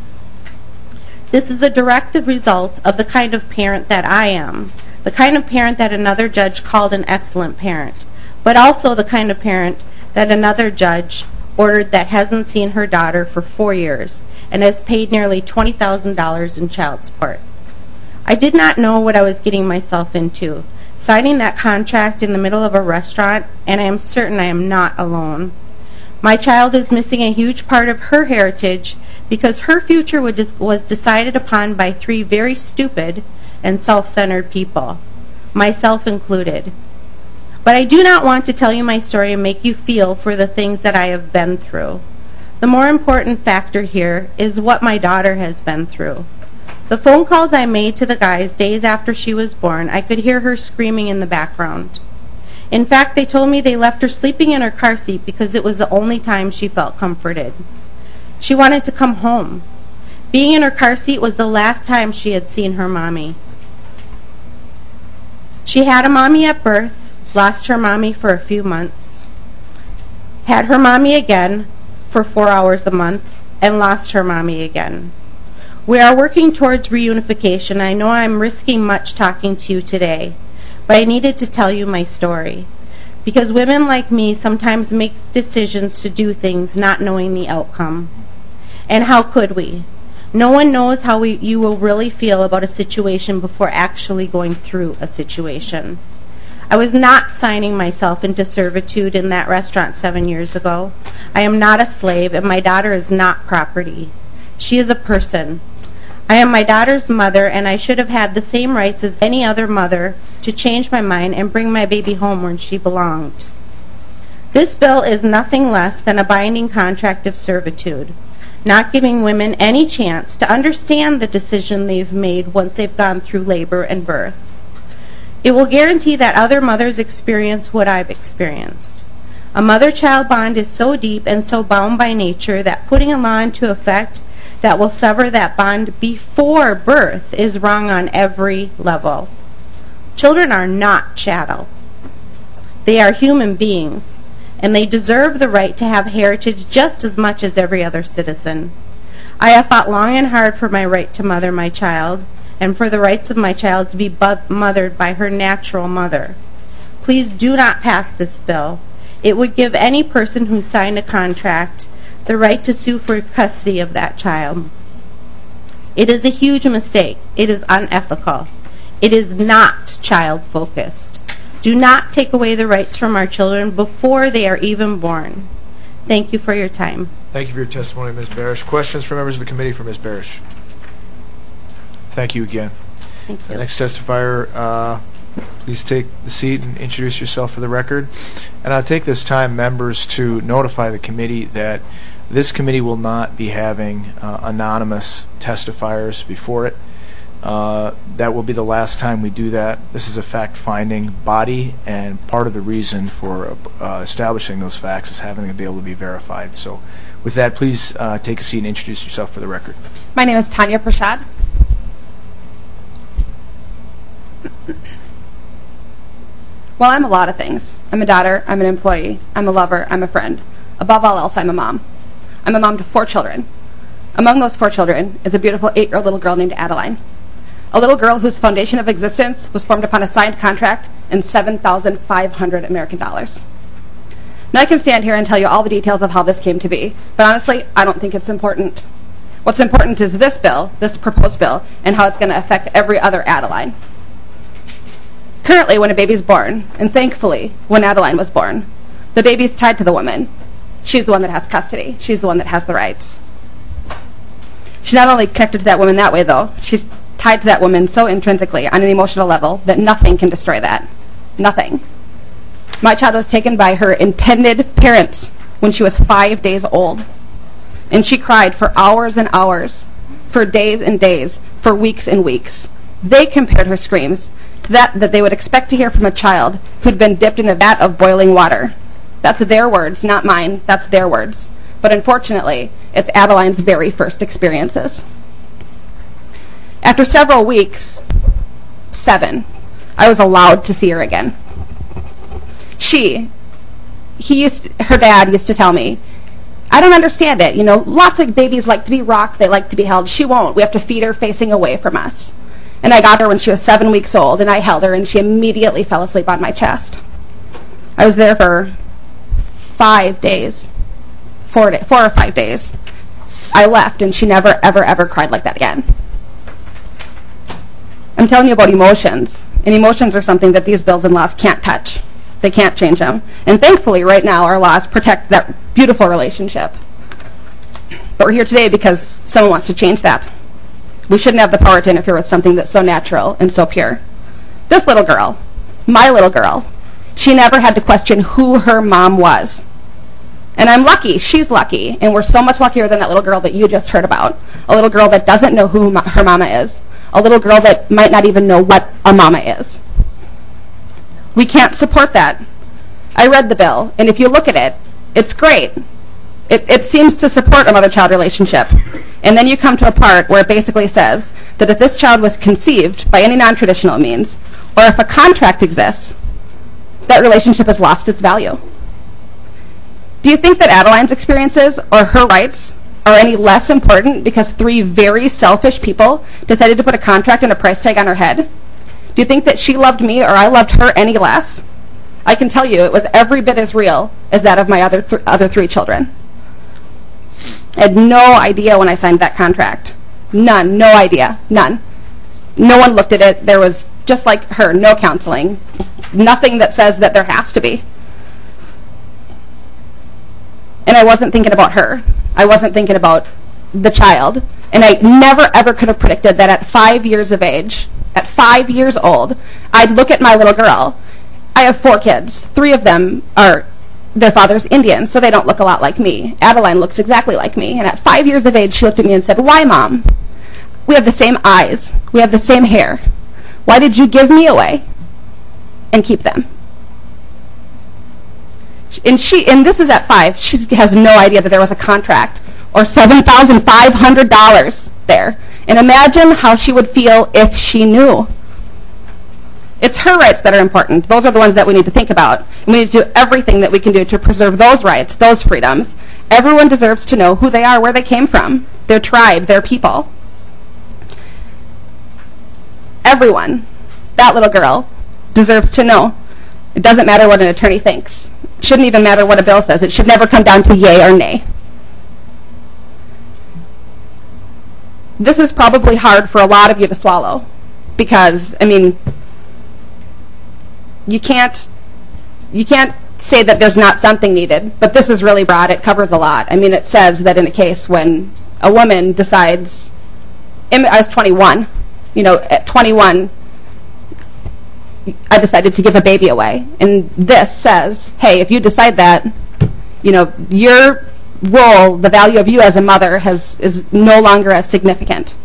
This is a direct result of the kind of parent that I am, the kind of parent that another judge called an excellent parent, but also the kind of parent that another judge ordered that hasn't seen her daughter for four years and has paid nearly twenty thousand dollars in child support. I did not know what I was getting myself into, signing that contract in the middle of a restaurant, and I am certain I am not alone. My child is missing a huge part of her heritage because her future was decided upon by three very stupid and self-centered people, myself included. But I do not want to tell you my story and make you feel for the things that I have been through. The more important factor here is what my daughter has been through. The phone calls I made to the guys days after she was born, I could hear her screaming in the background. In fact, they told me they left her sleeping in her car seat because it was the only time she felt comforted. She wanted to come home. Being in her car seat was the last time she had seen her mommy. She had a mommy at birth, lost her mommy for a few months, had her mommy again for four hours a month, and lost her mommy again. We are working towards reunification. I know I'm risking much talking to you today, but I needed to tell you my story, because women like me sometimes make decisions to do things not knowing the outcome. And how could we? No one knows how we, you will really feel about a situation before actually going through a situation. I was not signing myself into servitude in that restaurant seven years ago. I am not a slave, and my daughter is not property. She is a person. I am my daughter's mother, and I should have had the same rights as any other mother to change my mind and bring my baby home where she belonged. This bill is nothing less than a binding contract of servitude, not giving women any chance to understand the decision they've made once they've gone through labor and birth. It will guarantee that other mothers experience what I've experienced. A mother-child bond is so deep and so bound by nature that putting a law into effect that will sever that bond before birth is wrong on every level. Children are not chattel. They are human beings, and they deserve the right to have heritage just as much as every other citizen. I have fought long and hard for my right to mother my child, and for the rights of my child to be bu- mothered by her natural mother. Please do not pass this bill. It would give any person who signed a contract the right to sue for custody of that child. It is a huge mistake. It is unethical. It is not child-focused. Do not take away the rights from our children before they are even born. Thank you for your time. Thank you for your testimony, Miz Barish. Questions from members of the committee for Miz Barish? Thank you again. Thank you. The next testifier, uh, please take the seat and introduce yourself for the record. And I'll take this time, members, to notify the committee that this committee will not be having uh, anonymous testifiers before it. Uh, that will be the last time we do that. This is a fact-finding body, and part of the reason for uh, establishing those facts is having them be able to be verified. So with that, please uh, take a seat and introduce yourself for the record. My name is Tanya Prashad. Well, I'm a lot of things. I'm a daughter, I'm an employee, I'm a lover, I'm a friend. Above all else, I'm a mom. I'm a mom to four children. Among those four children is a beautiful eight-year-old little girl named Adeline. A little girl whose foundation of existence was formed upon a signed contract and seven thousand five hundred American dollars. Now I can stand here and tell you all the details of how this came to be, but honestly, I don't think it's important. What's important is this bill, this proposed bill, and how it's going to affect every other Adeline. Currently, when a baby's born, and thankfully, when Adeline was born, the baby's tied to the woman. She's the one that has custody. She's the one that has the rights. She's not only connected to that woman that way, though. She's tied to that woman so intrinsically on an emotional level that nothing can destroy that. Nothing. My child was taken by her intended parents when she was five days old. And she cried for hours and hours, for days and days, for weeks and weeks. They compared her screams to that that they would expect to hear from a child who'd been dipped in a vat of boiling water. That's their words, not mine. That's their words. But unfortunately, it's Adeline's very first experiences. After several weeks, seven, I was allowed to see her again. She, he used, her dad used to tell me, I don't understand it. You know, lots of babies like to be rocked. They like to be held. She won't. We have to feed her facing away from us. And I got her when she was seven weeks old, and I held her, and she immediately fell asleep on my chest. I was there for five days, four, day, four or five days. I left, and she never, ever, ever cried like that again. I'm telling you about emotions, and emotions are something that these bills and laws can't touch. They can't change them. And thankfully, right now, our laws protect that beautiful relationship. But we're here today because someone wants to change that. We shouldn't have the power to interfere with something that's so natural and so pure. This little girl, my little girl, she never had to question who her mom was. And I'm lucky, she's lucky, and we're so much luckier than that little girl that you just heard about. A little girl that doesn't know who her mama is. A little girl that might not even know what a mama is. We can't support that. I read the bill, and if you look at it, it's great. It, it seems to support a mother-child relationship. And then you come to a part where it basically says that if this child was conceived by any non-traditional means, or if a contract exists, that relationship has lost its value. Do you think that Adeline's experiences or her rights are any less important because three very selfish people decided to put a contract and a price tag on her head? Do you think that she loved me or I loved her any less? I can tell you it was every bit as real as that of my other th- other three children. I had no idea when I signed that contract. None. No idea. None. No one looked at it. There was just like her, no counseling. Nothing that says that there has to be. And I wasn't thinking about her. I wasn't thinking about the child. And I never, ever could have predicted that at five years of age, at five years old, I'd look at my little girl. I have four kids. Three of them are, their father's Indian, so they don't look a lot like me. Adeline looks exactly like me. And at five years of age, she looked at me and said, "Why, Mom? We have the same eyes. We have the same hair. Why did you give me away and keep them?" And she, and this is at five. She has no idea that there was a contract or seven thousand five hundred dollars there. And imagine how she would feel if she knew. It's her rights that are important. Those are the ones that we need to think about. And we need to do everything that we can do to preserve those rights, those freedoms. Everyone deserves to know who they are, where they came from, their tribe, their people. Everyone, that little girl, deserves to know. It doesn't matter what an attorney thinks. It shouldn't even matter what a bill says. It should never come down to yay or nay. This is probably hard for a lot of you to swallow because, I mean, you can't you can't say that there's not something needed, but this is really broad. It covers a lot. I mean, it says that in a case when a woman decides, I was twenty-one, you know, at twenty-one, I decided to give a baby away. And this says, hey, if you decide that, you know, your role, the value of you as a mother has is no longer as significant.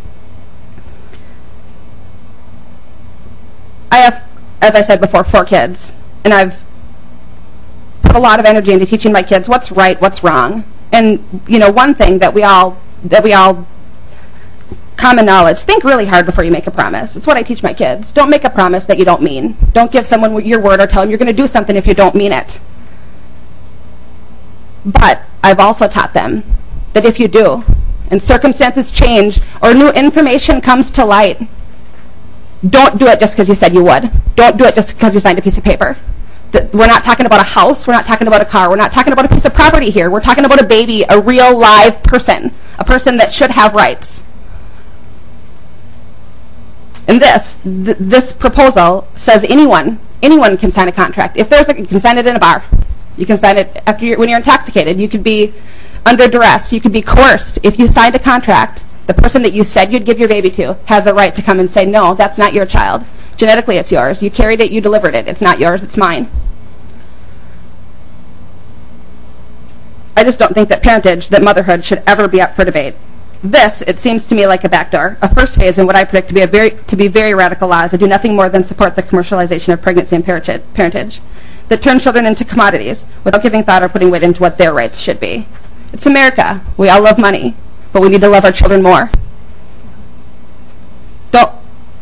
I have, as I said before, four kids, and I've put a lot of energy into teaching my kids what's right, what's wrong. And, you know, one thing that we all, that we all, common knowledge, think really hard before you make a promise. It's what I teach my kids. Don't make a promise that you don't mean. Don't give someone your word or tell them you're going to do something if you don't mean it. But I've also taught them that if you do, and circumstances change, or new information comes to light, don't do it just because you said you would. Don't do it just because you signed a piece of paper. We're not talking about a house. We're not talking about a car. We're not talking about a piece of property here. We're talking about a baby, a real live person, a person that should have rights. And this, th- this proposal says anyone, anyone can sign a contract. If there's a, you can sign it in a bar. You can sign it after you're, when you're intoxicated. You could be under duress. You could be coerced. If you signed a contract, the person that you said you'd give your baby to has a right to come and say, no, that's not your child. Genetically, it's yours. You carried it, you delivered it. It's not yours, it's mine. I just don't think that parentage, that motherhood should ever be up for debate. This, it seems to me like a backdoor, a first phase in what I predict to be a very to be very radical laws that do nothing more than support the commercialization of pregnancy and parentage, that turn children into commodities without giving thought or putting weight into what their rights should be. It's America. We all love money, but we need to love our children more. Don't.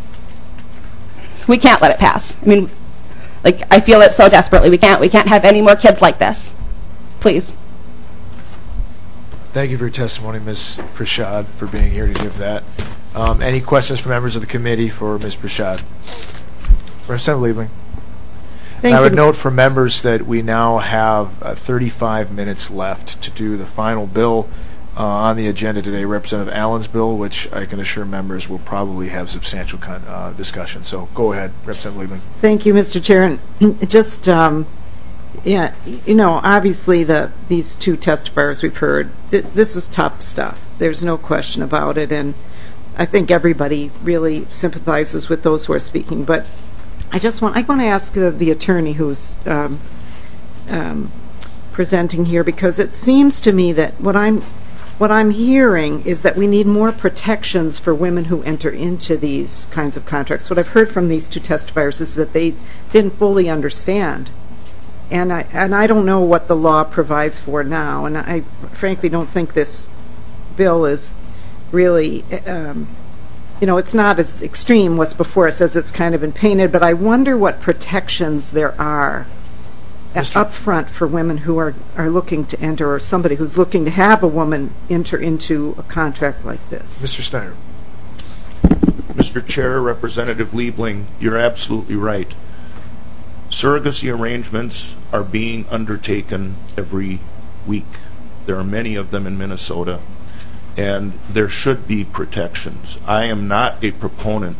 We can't let it pass. I mean, like, I feel it so desperately. We can't. We can't have any more kids like this. Please. Thank you for your testimony, Miz Prashad, for being here to give that. Um, any questions from members of the committee for Miz Prashad? Representative Liebling. Thank I would you. note for members that we now have uh, thirty-five minutes left to do the final bill uh, on the agenda today, Representative Allen's bill, which I can assure members will probably have substantial con- uh, discussion. So go ahead, Representative Liebling. Thank you, Mister Chair. And just, um, yeah, you know, obviously the these two testifiers we've heard, th- this is tough stuff. There's no question about it, and I think everybody really sympathizes with those who are speaking. But I just want I want to ask the, the attorney who's um, um, presenting here, because it seems to me that what I'm what I'm hearing is that we need more protections for women who enter into these kinds of contracts. What I've heard from these two testifiers is that they didn't fully understand. And I and I don't know what the law provides for now, and I frankly don't think this bill is really, um, you know, it's not as extreme what's before us as it's kind of been painted, but I wonder what protections there are up front for women who are, are looking to enter, or somebody who's looking to have a woman enter into a contract like this. Mister Snyder. Mister Chair, Representative Liebling, you're absolutely right. Surrogacy arrangements are being undertaken every week. There are many of them in Minnesota, and there should be protections. I am not a proponent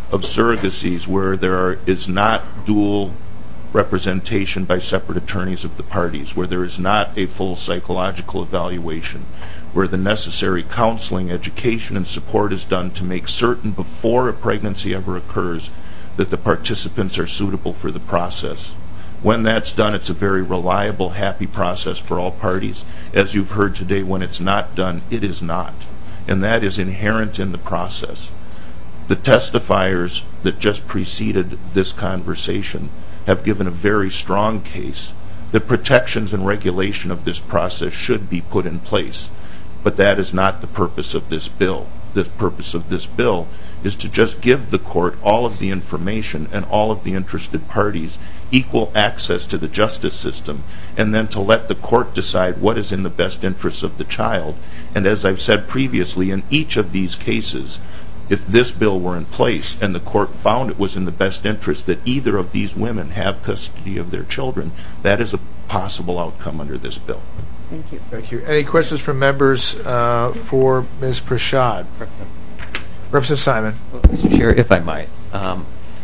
of surrogacies where there are, is not dual representation by separate attorneys of the parties, where there is not a full psychological evaluation, where the necessary counseling, education, and support is done to make certain before a pregnancy ever occurs that the participants are suitable for the process. When that's done, it's a very reliable, happy process for all parties. As you've heard today, when it's not done, it is not. And that is inherent in the process. The testifiers that just preceded this conversation have given a very strong case that protections and regulation of this process should be put in place. But that is not the purpose of this bill. The purpose of this bill is to just give the court all of the information and all of the interested parties equal access to the justice system, and then to let the court decide what is in the best interests of the child. And as I've said previously, in each of these cases, if this bill were in place and the court found it was in the best interest that either of these women have custody of their children, that is a possible outcome under this bill. Thank you. Thank you. Any questions from members uh, for Miz Prashad? Representative Simon. Well, Mister Chair, if I might, um,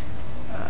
uh,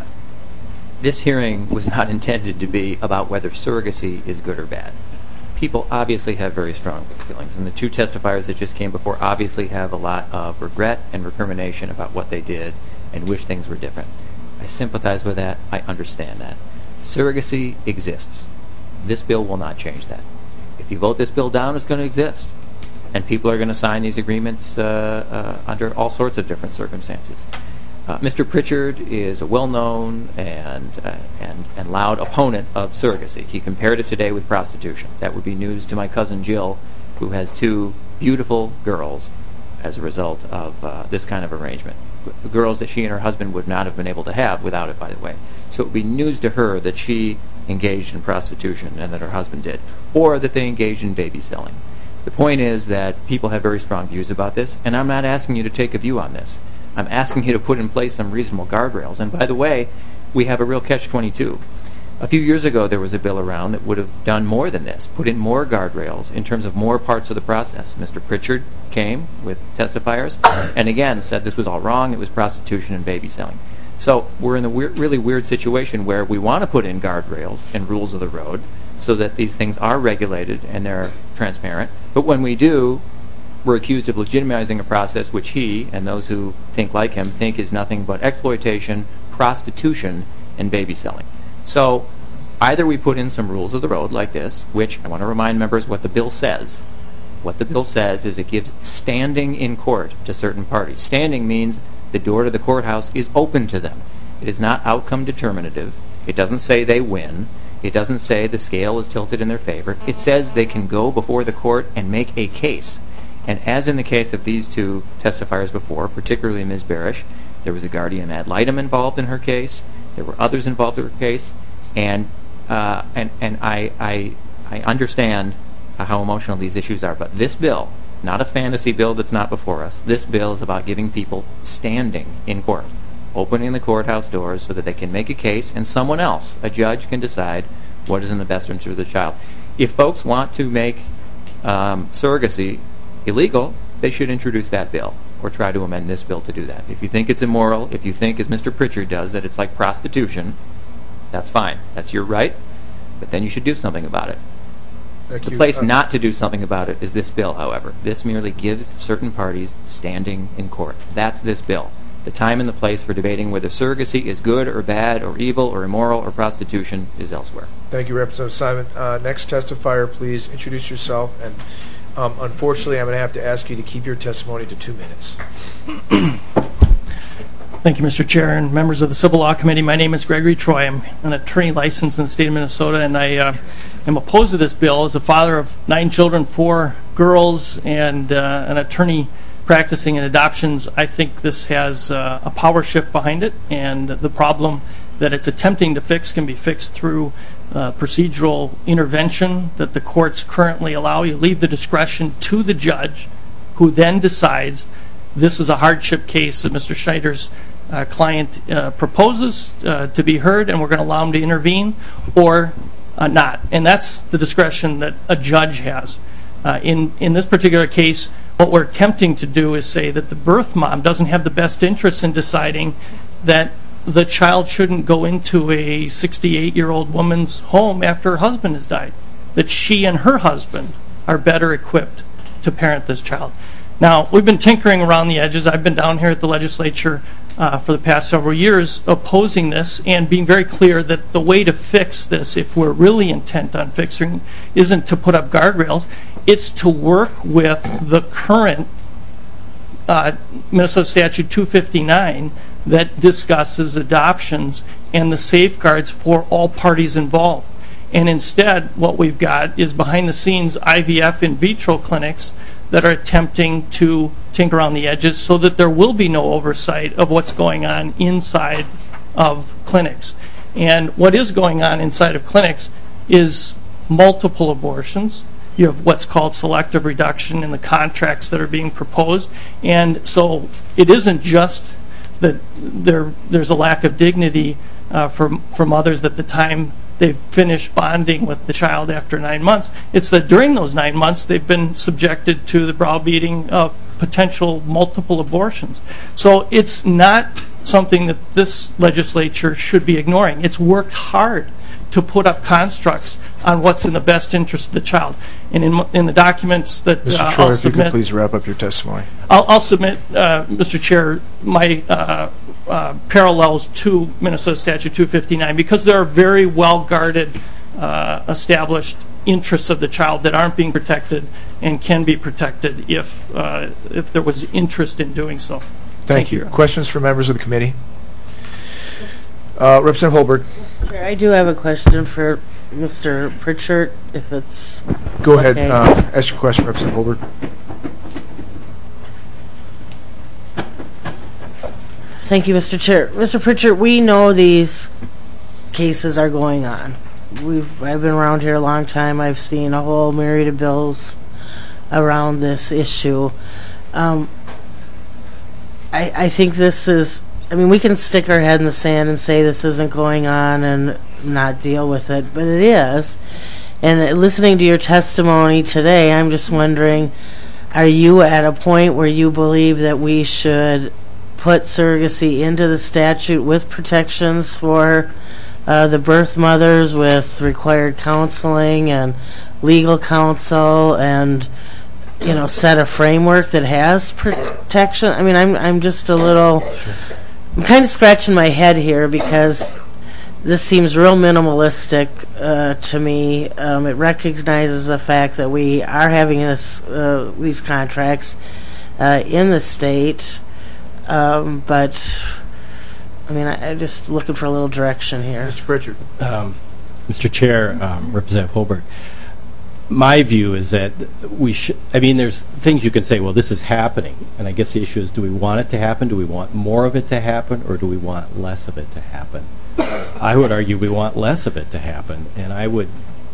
this hearing was not intended to be about whether surrogacy is good or bad. People obviously have very strong feelings, and the two testifiers that just came before obviously have a lot of regret and recrimination about what they did and wish things were different. I sympathize with that. I understand that. Surrogacy exists. This bill will not change that. If you vote this bill down, it's going to exist. And people are going to sign these agreements uh, uh, under all sorts of different circumstances. Uh, Mister Pritchard is a well-known and, uh, and, and loud opponent of surrogacy. He compared it today with prostitution. That would be news to my cousin Jill, who has two beautiful girls as a result of uh, this kind of arrangement. Girls that she and her husband would not have been able to have without it, by the way. So it would be news to her that she engaged in prostitution and that her husband did, or that they engaged in baby selling. The point is that people have very strong views about this, and I'm not asking you to take a view on this. I'm asking you to put in place some reasonable guardrails. And by the way, we have a real catch twenty-two. A few years ago, there was a bill around that would have done more than this, put in more guardrails in terms of more parts of the process. Mister Pritchard came with testifiers and again said this was all wrong, it was prostitution and baby selling. So we're in the weir- really weird situation where we want to put in guardrails and rules of the road so that these things are regulated and they're transparent. But when we do, we're accused of legitimizing a process which he and those who think like him think is nothing but exploitation, prostitution, and baby selling. So either we put in some rules of the road like this, which I want to remind members what the bill says. What the bill says is it gives standing in court to certain parties. Standing means the door to the courthouse is open to them. It is not outcome determinative. It doesn't say they win. It doesn't say the scale is tilted in their favor. It says they can go before the court and make a case. And as in the case of these two testifiers before, particularly Miz Barish, there was a guardian ad litem involved in her case. There were others involved in her case. And uh, and and I I I understand how emotional these issues are. But this bill, not a fantasy bill that's not before us, this bill is about giving people standing in court, opening the courthouse doors so that they can make a case, and someone else, a judge, can decide what is in the best interest of the child. If folks want to make um, surrogacy illegal, they should introduce that bill or try to amend this bill to do that. If you think it's immoral, if you think, as Mister Pritchard does, that it's like prostitution, that's fine. That's your right, but then you should do something about it. Thank the you. place Uh, not to do something about it is this bill, however. This merely gives certain parties standing in court. That's this bill. The time and the place for debating whether surrogacy is good or bad or evil or immoral or prostitution is elsewhere. Thank you, Representative Simon. Uh, next testifier, please introduce yourself. And um, unfortunately, I'm going to have to ask you to keep your testimony to two minutes. Thank you, Mister Chair, and members of the Civil Law Committee. My name is Gregory Troy. I'm an attorney licensed in the state of Minnesota, and I uh, am opposed to this bill. As a father of nine children, four girls, and uh, an attorney practicing in adoptions, I think this has uh, a power shift behind it, and the problem that it's attempting to fix can be fixed through uh, procedural intervention that the courts currently allow. You leave the discretion to the judge, who then decides this is a hardship case that Mister Schneider's uh, client uh, proposes uh, to be heard, and we're going to allow him to intervene, or uh, not. And that's the discretion that a judge has. Uh, in, in this particular case, what we're attempting to do is say that the birth mom doesn't have the best interest in deciding that the child shouldn't go into a sixty-eight-year-old woman's home after her husband has died, that she and her husband are better equipped to parent this child. Now, we've been tinkering around the edges. I've been down here at the legislature uh, for the past several years opposing this and being very clear that the way to fix this, if we're really intent on fixing, isn't to put up guardrails. It's to work with the current uh, Minnesota Statute two fifty-nine that discusses adoptions and the safeguards for all parties involved. And instead, what we've got is behind-the-scenes I V F in vitro clinics that are attempting to tinker around the edges so that there will be no oversight of what's going on inside of clinics. And what is going on inside of clinics is multiple abortions. You have what's called selective reduction in the contracts that are being proposed. And so it isn't just that there there's a lack of dignity uh, for, for mothers at the time they've finished bonding with the child after nine months. It's that during those nine months they've been subjected to the browbeating of potential multiple abortions. So it's not something that this legislature should be ignoring. It's worked hard to put up constructs on what's in the best interest of the child. And in, in the documents that Mister uh, Troy, I'll if you submit, could please wrap up your testimony. I'll, I'll submit, uh, Mister Chair, my uh, uh, parallels to Minnesota Statute two fifty-nine because there are very well-guarded, uh, established interests of the child that aren't being protected and can be protected if uh, if there was interest in doing so. Thank, Thank you. you. Questions from members of the committee? Uh, Representative Holberg. Chair, I do have a question for Mister Pritchard, if it's Go ahead. okay. Uh, ask your question, Representative Holberg. Thank you, Mister Chair. Mister Pritchard, we know these cases are going on. We've I've been around here a long time. I've seen a whole myriad of bills around this issue. Um, I, I think this is, I mean, we can stick our head in the sand and say this isn't going on and not deal with it, but it is. And listening to your testimony today, I'm just wondering, are you at a point where you believe that we should put surrogacy into the statute with protections for uh, the birth mothers, with required counseling and legal counsel, and you know, set a framework that has protection? I mean, I'm I'm just a little, I'm kind of scratching my head here because this seems real minimalistic uh, to me. Um, it recognizes the fact that we are having this uh, these contracts uh, in the state. Um, but, I mean, I, I'm just looking for a little direction here. Mister Pritchard. Um, Mister Chair, um, Representative Holberg, my view is that we should, I mean, there's things you can say, well, this is happening. And I guess the issue is, do we want it to happen? Do we want more of it to happen? Or do we want less of it to happen? I would argue we want less of it to happen. And I would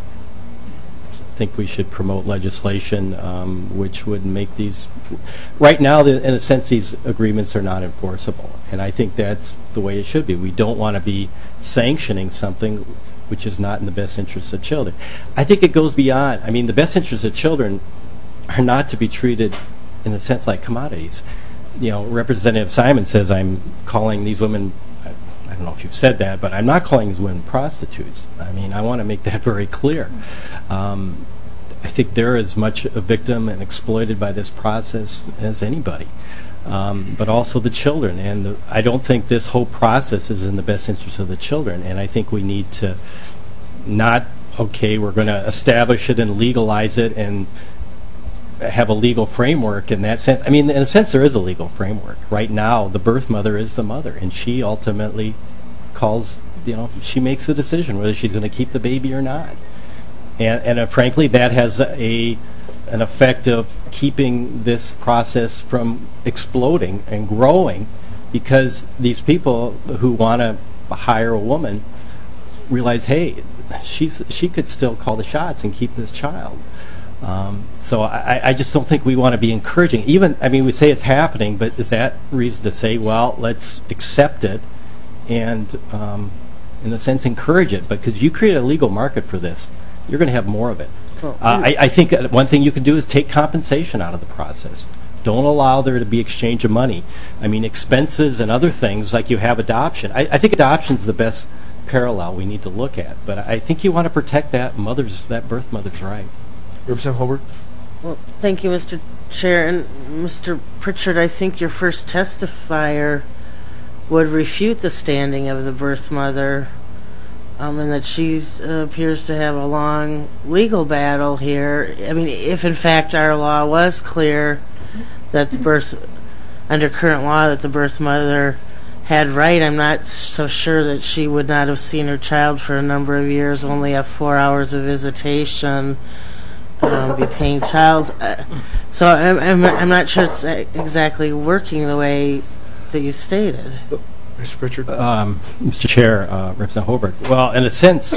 think we should promote legislation um, which would make these, right now, the, in a sense, these agreements are not enforceable. And I think that's the way it should be. We don't want to be sanctioning something which is not in the best interest of children. I think it goes beyond. I mean, the best interests of children are not to be treated in a sense like commodities. You know, Representative Simon says I'm calling these women, I, I don't know if you've said that, but I'm not calling these women prostitutes. I mean, I want to make that very clear. Um, I think they're as much a victim and exploited by this process as anybody. Um, but also the children. And the, I don't think this whole process is in the best interest of the children. And I think we need to not, okay, we're going to establish it and legalize it and have a legal framework in that sense. I mean, in a sense, there is a legal framework. Right now, the birth mother is the mother, and she ultimately calls, you know, she makes the decision whether she's going to keep the baby or not. And, and uh, frankly, that has a an effect of keeping this process from exploding and growing, because these people who want to hire a woman realize, hey, she's she could still call the shots and keep this child. Um, so I, I just don't think we want to be encouraging. Even, I mean, we say it's happening, but is that reason to say, well, let's accept it and, um, in a sense, encourage it? Because you create a legal market for this, you're going to have more of it. Uh, I, I think one thing you can do is take compensation out of the process. Don't allow there to be exchange of money. I mean, expenses and other things like you have adoption. I, I think adoption is the best parallel we need to look at. But I think you want to protect that mother's, that birth mother's right. Representative Holbert? Well, thank you, Mister Chair. And Mister Pritchard, I think your first testifier would refute the standing of the birth mother, um, and that she uh, appears to have a long legal battle here. I mean, if in fact our law was clear that the birth, under current law, that the birth mother had right, I'm not so sure that she would not have seen her child for a number of years, only have four hours of visitation, um, be paying child. Uh, so I'm, I'm, I'm not sure it's exactly working the way that you stated. Mister Pritchard? Um, Mister Chair, uh, Representative Holbert. Well, in a sense,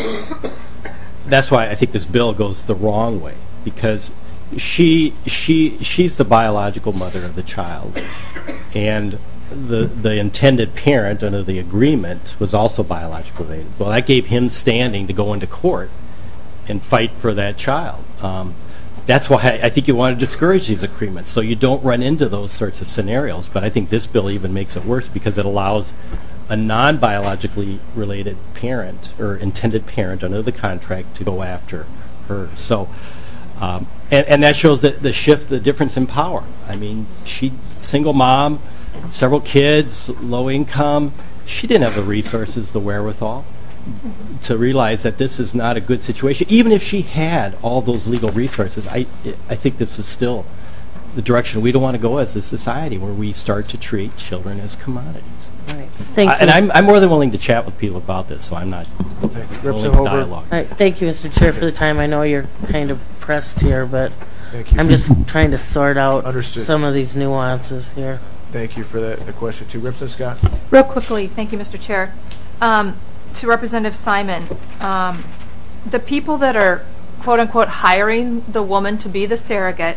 that's why I think this bill goes the wrong way, because she she she's the biological mother of the child, and the the intended parent under the agreement was also biologically related. Well, that gave him standing to go into court and fight for that child. Um, that's why I think you want to discourage these agreements so you don't run into those sorts of scenarios. But I think this bill even makes it worse because it allows a non-biologically related parent or intended parent under the contract to go after her. So, um, and, and that shows that the shift, the difference in power. I mean, she single mom, several kids, low income. She didn't have the resources, the wherewithal to realize that this is not a good situation. Even if she had all those legal resources, I I think this is still the direction we don't want to go as a society, where we start to treat children as commodities. Right. Thank I, you. And I'm, I'm more than willing to chat with people about this, so I'm not willing to dialogue. All right. Thank you, Mister Chair, for the time. I know you're kind of pressed here, but Thank you. I'm just trying to sort out Understood. some of these nuances here. Thank you for that, the question, too. Representative Scott? Real quickly, thank you, Mister Chair. Um, to Representative Simon, um, the people that are, quote-unquote, hiring the woman to be the surrogate,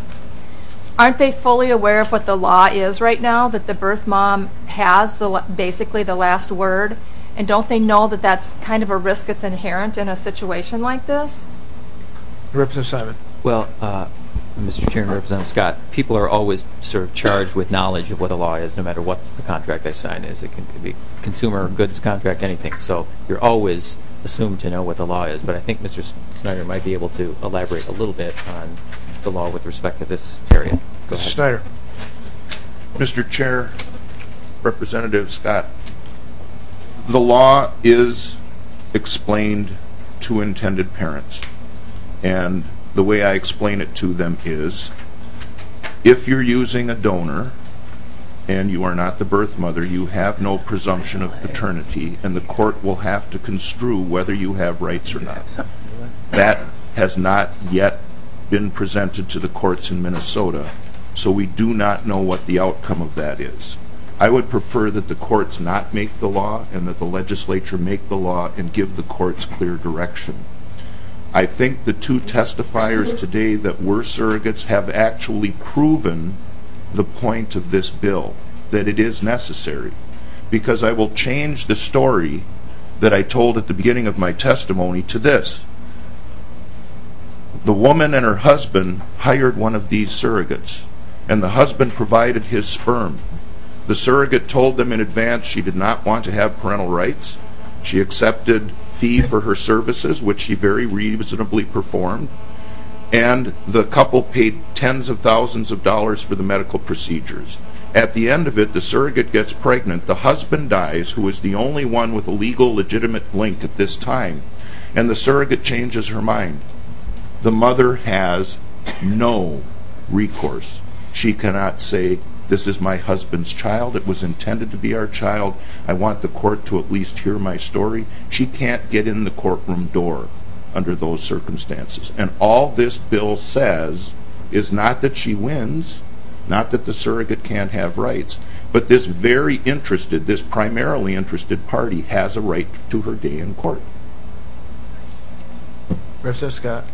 aren't they fully aware of what the law is right now, that the birth mom has the basically the last word? And don't they know that that's kind of a risk that's inherent in a situation like this? Representative Simon? Well, uh, Mister Chair and Representative Scott, people are always sort of charged with knowledge of what the law is, no matter what the contract they sign is. It can be consumer goods contract, anything. So you're always assumed to know what the law is. But I think Mister Snyder might be able to elaborate a little bit on the law with respect to this area. Go ahead. Snyder. Mister Chair, Representative Scott, the law is explained to intended parents, and the way I explain it to them is, if you're using a donor and you are not the birth mother, you have no presumption of paternity, and the court will have to construe whether you have rights or not. That has not yet been presented to the courts in Minnesota, so we do not know what the outcome of that is. I would prefer that the courts not make the law and that the legislature make the law and give the courts clear direction. I think the two testifiers today that were surrogates have actually proven the point of this bill, that it is necessary. Because I will change the story that I told at the beginning of my testimony to this. The woman and her husband hired one of these surrogates, and the husband provided his sperm. The surrogate told them in advance she did not want to have parental rights. She accepted fee for her services, which she very reasonably performed, and the couple paid tens of thousands of dollars for the medical procedures. At the end of it, the surrogate gets pregnant, the husband dies, who is the only one with a legal legitimate link at this time, and the surrogate changes her mind. The mother has no recourse. She cannot say, this is my husband's child, it was intended to be our child, I want the court to at least hear my story. She can't get in the courtroom door under those circumstances. And all this bill says is not that she wins, not that the surrogate can't have rights, but this very interested, this primarily interested party has a right to her day in court. Representative Scott?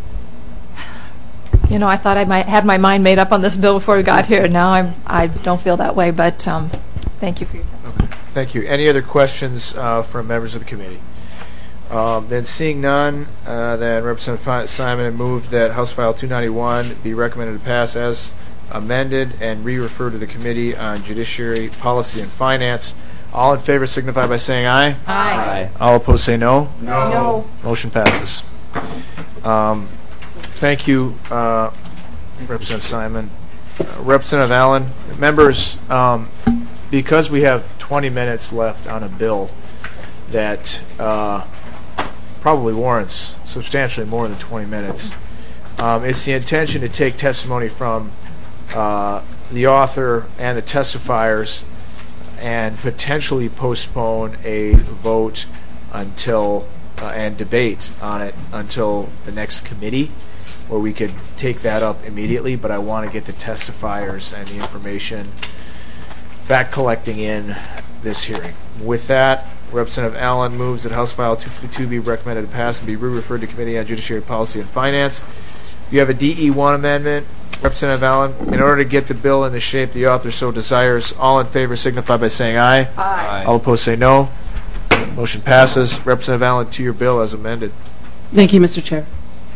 You know, I thought I might have my mind made up on this bill before we got here. Now I'm, I don't feel that way, but um, thank you for your testimony. Okay. Thank you. Any other questions uh, from members of the committee? Um, then seeing none, uh, then Representative Simon had moved that House File two ninety-one be recommended to pass as amended and re-referred to the Committee on Judiciary, Policy, and Finance. All in favor signify by saying aye. Aye. All opposed say no. No. No. Motion passes. Um, thank you, uh, Representative Simon. Uh, Representative Allen, members, um, because we have twenty minutes left on a bill that uh, probably warrants substantially more than twenty minutes, um, it's the intention to take testimony from uh, the author and the testifiers and potentially postpone a vote until uh, and debate on it until the next committee, where we could take that up immediately. But I want to get the testifiers and the information fact collecting in this hearing. With that, Representative Allen moves that House File two fifty-two be recommended to pass and be re-referred to Committee on Judiciary, Policy, and Finance. You have a D E one amendment. Representative Allen, in order to get the bill in the shape the author so desires, all in favor signify by saying aye. Aye. All opposed say no. Motion passes. Representative Allen, to your bill as amended. Thank you, Mister Chair.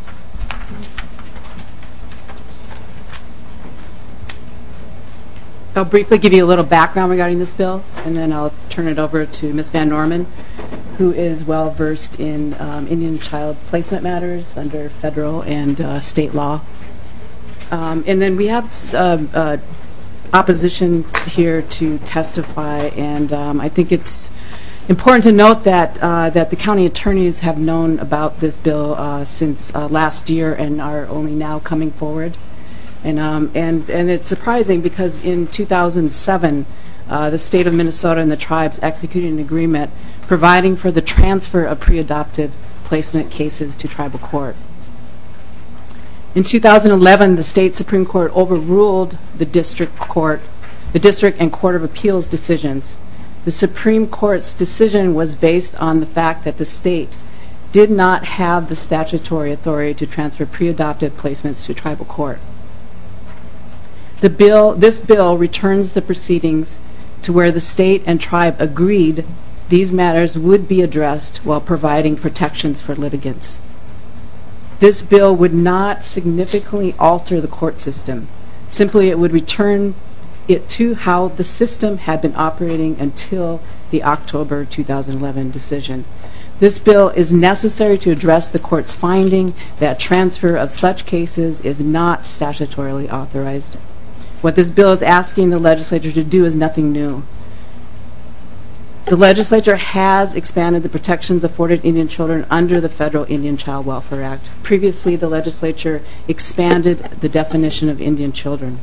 I'll briefly give you a little background regarding this bill, and then I'll turn it over to Miz Van Norman, who is well versed in um, Indian child placement matters under federal and uh, state law. Um, and then we have uh, uh, opposition here to testify, and um, I think it's important to note that uh, that the county attorneys have known about this bill uh, since uh, last year and are only now coming forward. And um, and and it's surprising because in two thousand seven, uh, the state of Minnesota and the tribes executed an agreement providing for the transfer of pre-adoptive placement cases to tribal court. In two thousand eleven, the state Supreme Court overruled the district court, the district and Court of Appeals decisions. The Supreme Court's decision was based on the fact that the state did not have the statutory authority to transfer pre-adoptive placements to tribal court. The bill, this bill returns the proceedings to where the state and tribe agreed these matters would be addressed while providing protections for litigants. This bill would not significantly alter the court system. Simply, it would return it to how the system had been operating until the October two thousand eleven decision. This bill is necessary to address the court's finding that transfer of such cases is not statutorily authorized. What this bill is asking the legislature to do is nothing new. The legislature has expanded the protections afforded Indian children under the Federal Indian Child Welfare Act. Previously, the legislature expanded the definition of Indian children.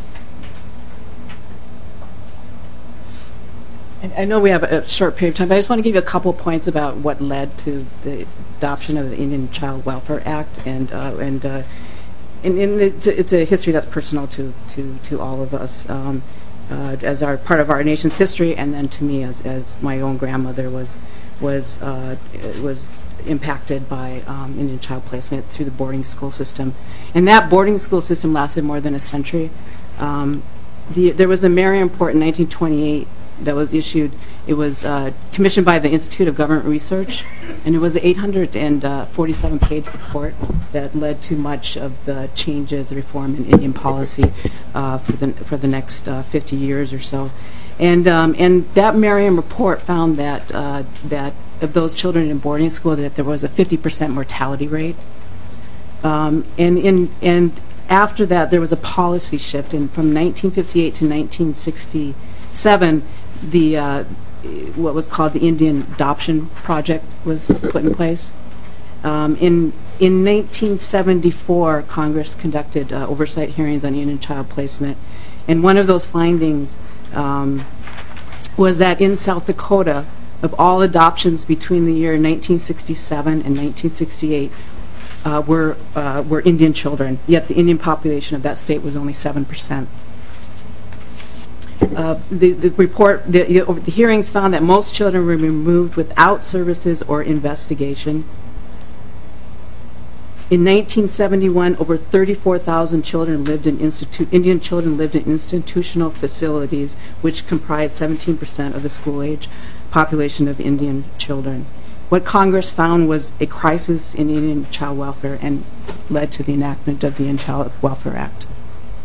And I know we have a short period of time, but I just want to give you a couple points about what led to the adoption of the Indian Child Welfare Act, and uh, and, uh, and, and it's, a, it's a history that's personal to to to all of us. Um, Uh, as our part of our nation's history, and then to me as as my own grandmother was was uh, was impacted by um, Indian child placement through the boarding school system, and that boarding school system lasted more than a century. Um, the, there was a Merriam Report in nineteen twenty-eight that was issued. It was uh, commissioned by the Institute of Government Research, and it was an eight hundred forty-seven page report that led to much of the changes, the reform in Indian policy uh, for the for the next uh, fifty years or so. And um, and that Merriam report found that uh, that of those children in boarding school, that there was a fifty percent mortality rate. Um, and in and after that, there was a policy shift, and from nineteen fifty-eight to nineteen sixty-seven, the uh, what was called the Indian Adoption Project was put in place. Um, in in nineteen seventy-four, Congress conducted uh, oversight hearings on Indian child placement, and one of those findings um, was that in South Dakota, of all adoptions between the year nineteen sixty-seven and nineteen sixty-eight, uh, were uh, were Indian children. Yet the Indian population of that state was only seven percent. Uh, the, the report, the, the hearings found that most children were removed without services or investigation. In nineteen seventy-one, over thirty-four thousand children lived in institu- Indian children lived in institutional facilities, which comprised seventeen percent of the school-age population of Indian children. What Congress found was a crisis in Indian child welfare and led to the enactment of the Indian Child Welfare Act.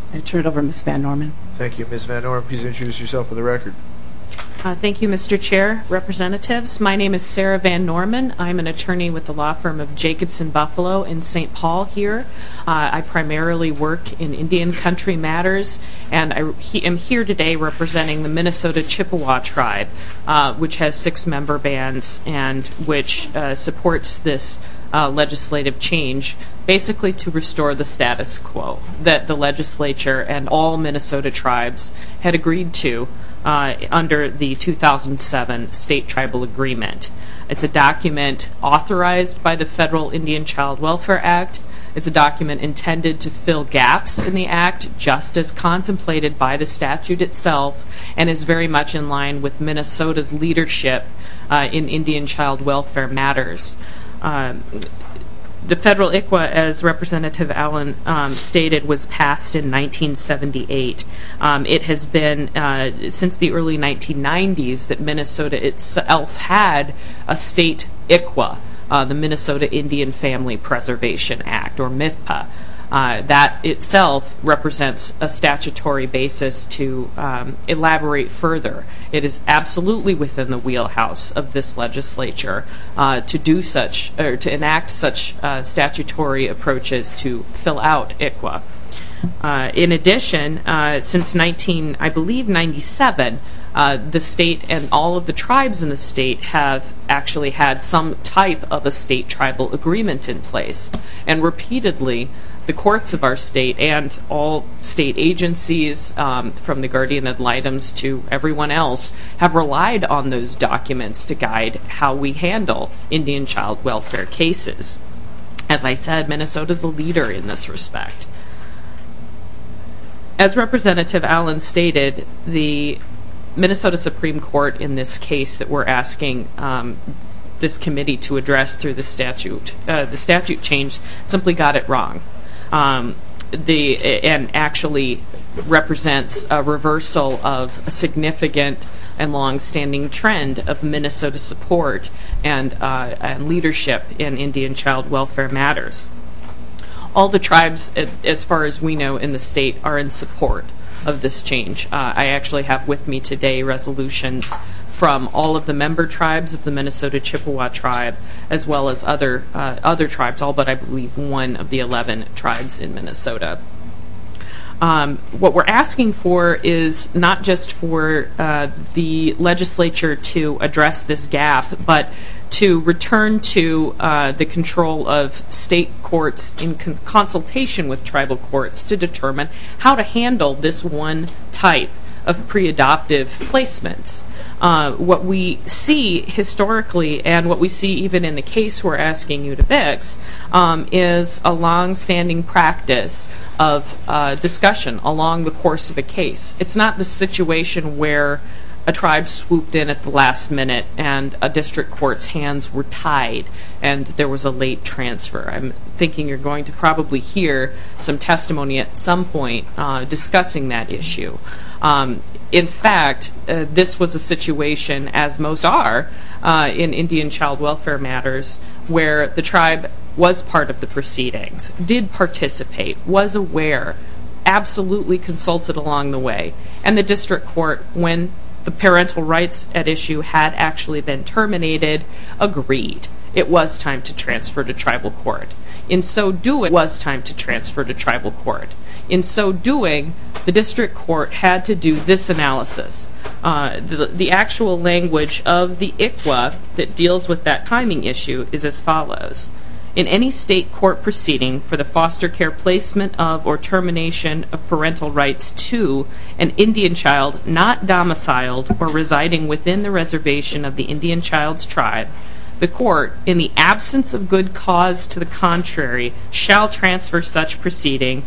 I turn it over to Miz Van Norman. Thank you. Miz Van Norman, please introduce yourself for the record. Uh, thank you, Mister Chair, representatives. My name is Sarah Van Norman. I'm an attorney with the law firm of Jacobson Buffalo in Saint Paul here. Uh, I primarily work in Indian country matters, and I he, am here today representing the Minnesota Chippewa tribe, uh, which has six member bands and which uh, supports this Uh, legislative change, basically to restore the status quo that the legislature and all Minnesota tribes had agreed to uh, under the two thousand seven State Tribal Agreement. It's a document authorized by the Federal Indian Child Welfare Act. It's a document intended to fill gaps in the Act, just as contemplated by the statute itself, and is very much in line with Minnesota's leadership uh, in Indian child welfare matters. Um, the federal I C W A, as Representative Allen um, stated, was passed in nineteen seventy-eight. Um, it has been uh, since the early nineteen nineties that Minnesota itself had a state I C W A, uh, the Minnesota Indian Family Preservation Act, or M I F P A. Uh, that itself represents a statutory basis to um, elaborate further. It is absolutely within the wheelhouse of this legislature uh, to do such, or to enact such uh, statutory approaches to fill out I C W A. Uh, in addition, uh, since nineteen, I believe ninety-seven, uh, the state and all of the tribes in the state have actually had some type of a state tribal agreement in place, and repeatedly the courts of our state and all state agencies, um, from the guardian ad litems to everyone else, have relied on those documents to guide how we handle Indian child welfare cases. As I said, Minnesota's a leader in this respect. As Representative Allen stated, the Minnesota Supreme Court in this case that we're asking um, this committee to address through the statute, uh, the statute change, simply got it wrong. Um, the and actually represents a reversal of a significant and long-standing trend of Minnesota support and, uh, and leadership in Indian child welfare matters. All the tribes, as far as we know in the state, are in support of this change. Uh, I actually have with me today resolutions from all of the member tribes of the Minnesota Chippewa tribe, as well as other uh, other tribes, all but I believe one of the eleven tribes in Minnesota. Um, what we're asking for is not just for uh, the legislature to address this gap, but to return to uh, the control of state courts in con- consultation with tribal courts to determine how to handle this one type of pre-adoptive placements. Uh, what we see historically, and what we see even in the case we're asking you to fix, um, is a long-standing practice of uh, discussion along the course of a case. It's not the situation where a tribe swooped in at the last minute and a district court's hands were tied and there was a late transfer. I'm thinking you're going to probably hear some testimony at some point uh, discussing that issue. Um, in fact, uh, this was a situation, as most are, uh, in Indian child welfare matters, where the tribe was part of the proceedings, did participate, was aware, absolutely consulted along the way, and the district court, when the parental rights at issue had actually been terminated, agreed. It was time to transfer to tribal court. In so doing, it was time to transfer to tribal court. In so doing, the district court had to do this analysis. Uh, the, the actual language of the I C W A that deals with that timing issue is as follows. In any state court proceeding for the foster care placement of or termination of parental rights to an Indian child not domiciled or residing within the reservation of the Indian child's tribe, the court, in the absence of good cause to the contrary, shall transfer such proceeding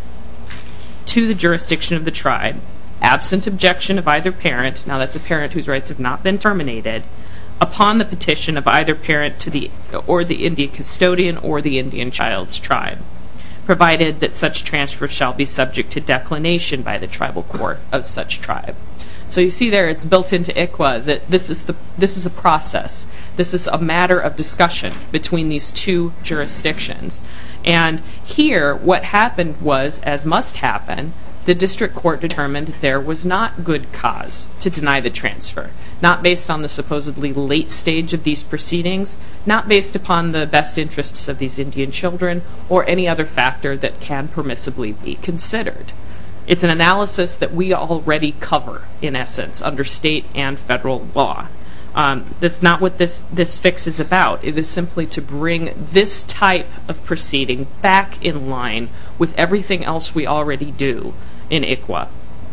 to the jurisdiction of the tribe, absent objection of either parent, now that's a parent whose rights have not been terminated, upon the petition of either parent to the or the Indian custodian or the Indian child's tribe, provided that such transfer shall be subject to declination by the tribal court of such tribe. So you see there, it's built into I C W A that this is the this is a process. This is a matter of discussion between these two jurisdictions. And here, what happened was, as must happen, the district court determined there was not good cause to deny the transfer, not based on the supposedly late stage of these proceedings, not based upon the best interests of these Indian children, or any other factor that can permissibly be considered. It's an analysis that we already cover, in essence, under state and federal law. Um, that's not what this, this fix is about. It is simply to bring this type of proceeding back in line with everything else we already do in I C W A.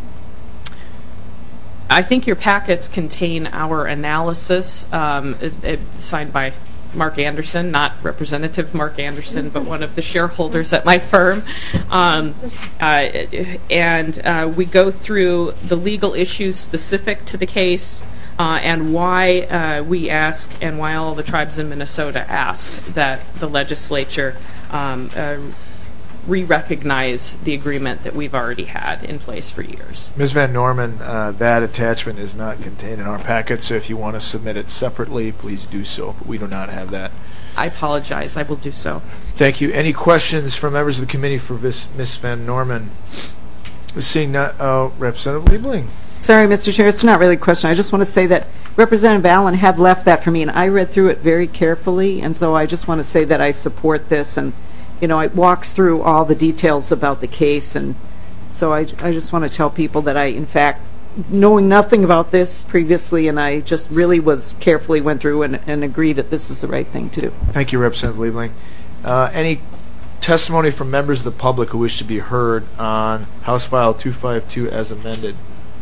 I think your packets contain our analysis, um, it, it, signed by Mark Anderson, not Representative Mark Anderson, but one of the shareholders at my firm. Um, uh, and uh, we go through the legal issues specific to the case, Uh, and why uh, we ask, and why all the tribes in Minnesota ask, that the legislature um, uh, re-recognize the agreement that we've already had in place for years. Miz Van Norman, uh, that attachment is not contained in our packet, so if you want to submit it separately, please do so. But we do not have that. I apologize. I will do so. Thank you. Any questions from members of the committee for Miz Van Norman? Seeing none, uh, Representative Liebling. Sorry, Mister Chair, it's not really a question. I just want to say that Representative Allen had left that for me, and I read through it very carefully, and so I just want to say that I support this, and, you know, it walks through all the details about the case, and so I, I just want to tell people that I, in fact, knowing nothing about this previously, and I just really was carefully went through and, and agree that this is the right thing to do. Thank you, Representative Liebling. Uh, any testimony from members of the public who wish to be heard on House File two fifty-two as amended?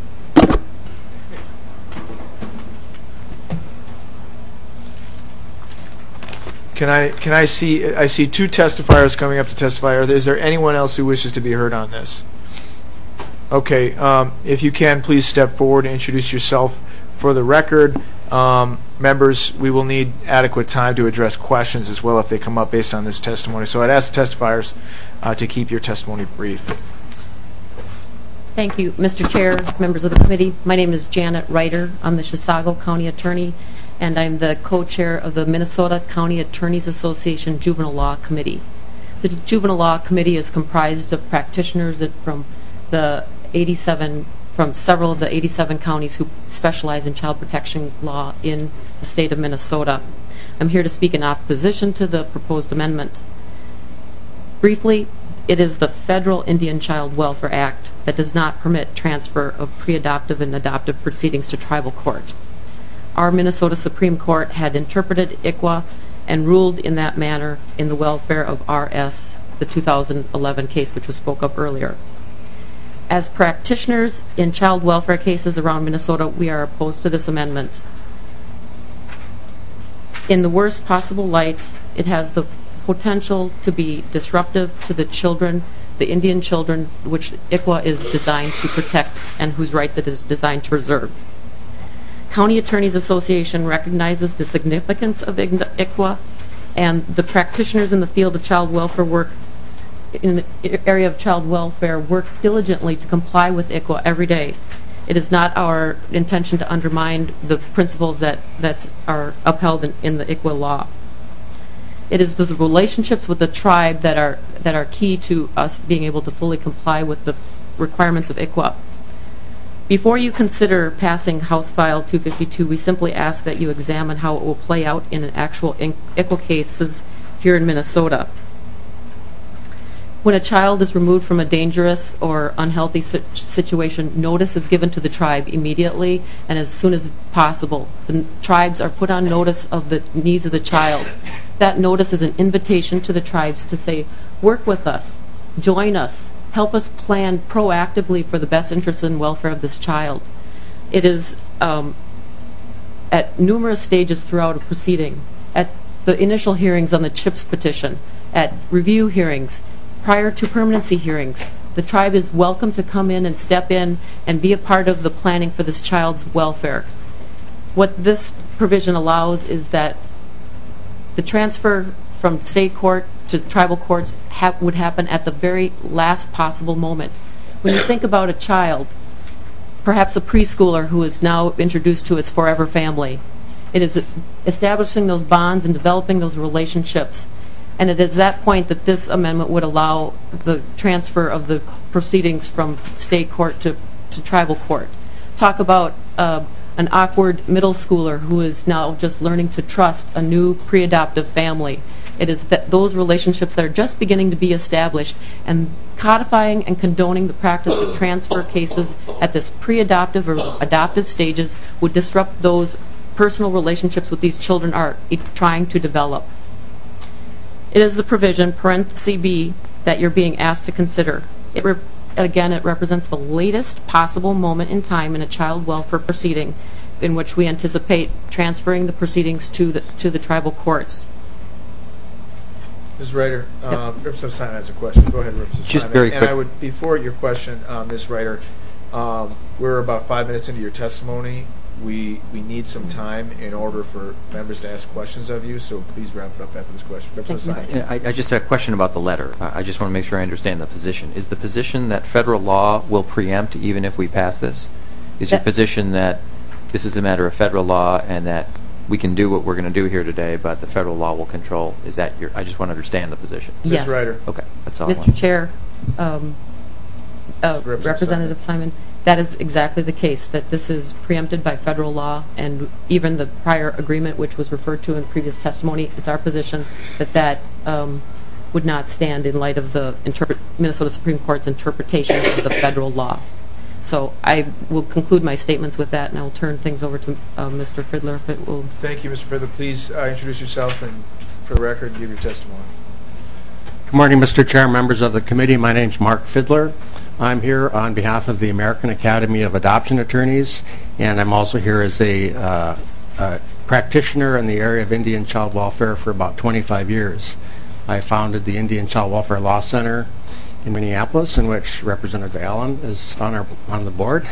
Can I can I see I see two testifiers coming up to testify. Is there anyone else who wishes to be heard on this? Okay, um, if you can, please step forward and introduce yourself for the record. Um, members, we will need adequate time to address questions as well if they come up based on this testimony. So I'd ask testifiers uh, to keep your testimony brief. Thank you, Mister Chair, members of the committee. My name is Janet Reiter. I'm the Chisago County Attorney, and I'm the co-chair of the Minnesota County Attorneys Association Juvenile Law Committee. The Juvenile Law Committee is comprised of practitioners from the eighty-seven, from several of the eighty-seven counties who specialize in child protection law in the state of Minnesota. I'm here to speak in opposition to the proposed amendment. Briefly, it is the Federal Indian Child Welfare Act that does not permit transfer of pre-adoptive and adoptive proceedings to tribal court. Our Minnesota Supreme Court had interpreted I C W A and ruled in that manner in the welfare of R S, the two thousand eleven case which was spoke of earlier. As practitioners in child welfare cases around Minnesota, we are opposed to this amendment. In the worst possible light, it has the potential to be disruptive to the children, the Indian children, which I C W A is designed to protect and whose rights it is designed to preserve. County Attorneys Association recognizes the significance of I C W A, and the practitioners in the field of child welfare work in the area of child welfare work diligently to comply with I C W A every day. It is not our intention to undermine the principles that, that are upheld in, in the I C W A law. It is the relationships with the tribe that are that are key to us being able to fully comply with the requirements of I C W A. Before you consider passing House File two fifty-two, we simply ask that you examine how it will play out in an actual I C W A cases here in Minnesota. When a child is removed from a dangerous or unhealthy situation, notice is given to the tribe immediately and as soon as possible. The tribes are put on notice of the needs of the child. That notice is an invitation to the tribes to say, work with us, join us, help us plan proactively for the best interest and welfare of this child. It is um, at numerous stages throughout a proceeding, at the initial hearings on the CHIPS petition, at review hearings, prior to permanency hearings, the tribe is welcome to come in and step in and be a part of the planning for this child's welfare. What this provision allows is that the transfer from state court to tribal courts ha- would happen at the very last possible moment. When you think about a child, perhaps a preschooler who is now introduced to its forever family, it is establishing those bonds and developing those relationships And it is that point that this amendment would allow the transfer of the proceedings from state court to, to tribal court. Talk about uh, an awkward middle schooler who is now just learning to trust a new pre-adoptive family. It is that those relationships that are just beginning to be established, and codifying and condoning the practice of transfer cases at this pre-adoptive or adoptive stages would disrupt those personal relationships with these children are trying to develop. It is the provision, parenthesis B, that you're being asked to consider. It re- again, it represents the latest possible moment in time in a child welfare proceeding in which we anticipate transferring the proceedings to the to the tribal courts. Miz Ryder, um, Representative Simon has a question. Go ahead, Representative Just Simon. very and quick. I would, before your question, uh, Miz Ryder, um, we're about five minutes into your testimony. We we need some time in order for members to ask questions of you, so please wrap it up after this question. Representative Simon. I, I just had a question about the letter. I I just want to make sure I understand the position. Is the position that federal law will preempt even if we pass this? Is your That- position that this is a matter of federal law and that we can do what we're going to do here today, but the federal law will control? Is that your? I just want to understand the position. Yes. Miz Ryder. Okay, that's all. I Mister want. Chair, um, uh, Representative Representative Simon, that is exactly the case, that this is preempted by federal law, and even the prior agreement, which was referred to in previous testimony, it's our position that that um, would not stand in light of the interpret- Minnesota Supreme Court's interpretation of the federal law. So I will conclude my statements with that, and I will turn things over to uh, Mister Fidler if it will. Thank you, Mister Fiddler. Please uh, introduce yourself and, for the record, give your testimony. Good morning, Mister Chair, members of the committee. My name is Mark Fidler. I'm here on behalf of the American Academy of Adoption Attorneys, and I'm also here as a, uh, a practitioner in the area of Indian child welfare for about twenty-five years. I founded the Indian Child Welfare Law Center in Minneapolis, in which Representative Allen is on our on the board,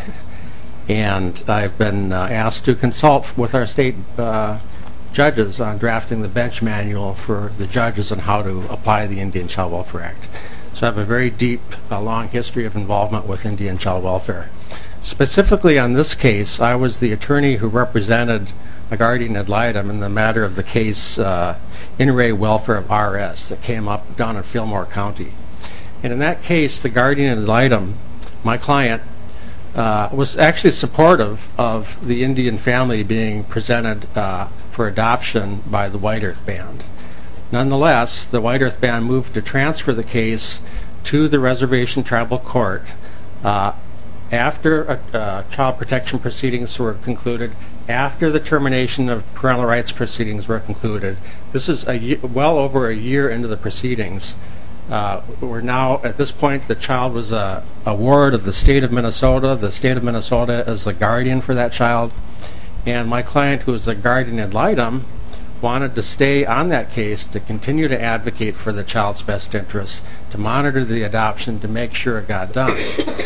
and I've been uh, asked to consult with our state uh, judges on drafting the bench manual for the judges on how to apply the Indian Child Welfare Act. So I have a very deep, uh, long history of involvement with Indian child welfare. Specifically on this case, I was the attorney who represented a guardian ad litem in the matter of the case uh, In Re Welfare of R S that came up down in Fillmore County. And in that case, the guardian ad litem, my client, uh, was actually supportive of the Indian family being presented uh, for adoption by the White Earth Band. Nonetheless, the White Earth Band moved to transfer the case to the Reservation Tribal Court uh, after uh, uh, child protection proceedings were concluded, after the termination of parental rights proceedings were concluded. This is a ye- well over a year into the proceedings. Uh, we're now, at this point, the child was a, a ward of the state of Minnesota. The state of Minnesota is the guardian for that child. And my client, who is the guardian ad litem, wanted to stay on that case to continue to advocate for the child's best interests, to monitor the adoption, to make sure it got done.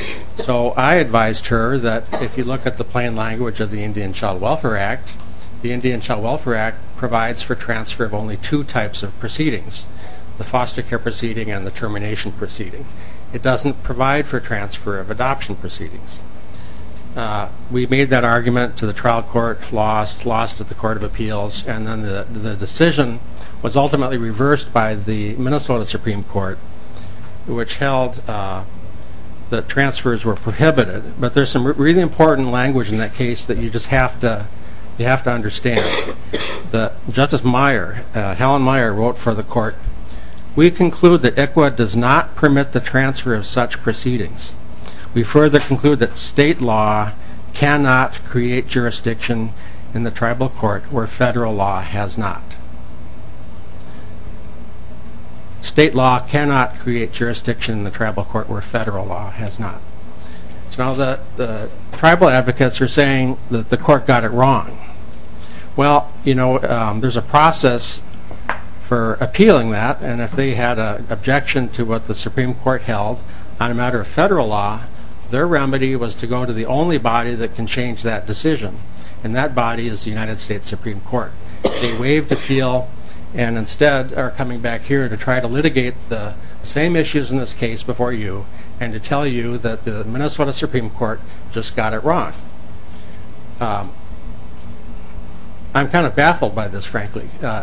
So I advised her that if you look at the plain language of the Indian Child Welfare Act, the Indian Child Welfare Act provides for transfer of only two types of proceedings: the foster care proceeding and the termination proceeding. It doesn't provide for transfer of adoption proceedings. Uh, we made that argument to the trial court, lost, lost at the Court of Appeals, and then the, the decision was ultimately reversed by the Minnesota Supreme Court, which held uh, that transfers were prohibited. But there's some re- really important language in that case that you just have to you have to understand. The Justice Meyer, uh, Helen Meyer, wrote for the court, "We conclude that I C W A does not permit the transfer of such proceedings. We further conclude that state law cannot create jurisdiction in the tribal court where federal law has not." State law cannot create jurisdiction in the tribal court where federal law has not. So now the, the tribal advocates are saying that the court got it wrong. Well, you know, um, there's a process for appealing that, and if they had an objection to what the Supreme Court held on a matter of federal law, their remedy was to go to the only body that can change that decision, and that body is the United States Supreme Court. They waived appeal and instead are coming back here to try to litigate the same issues in this case before you and to tell you that the Minnesota Supreme Court just got it wrong. Um, I'm kind of baffled by this, frankly. Uh,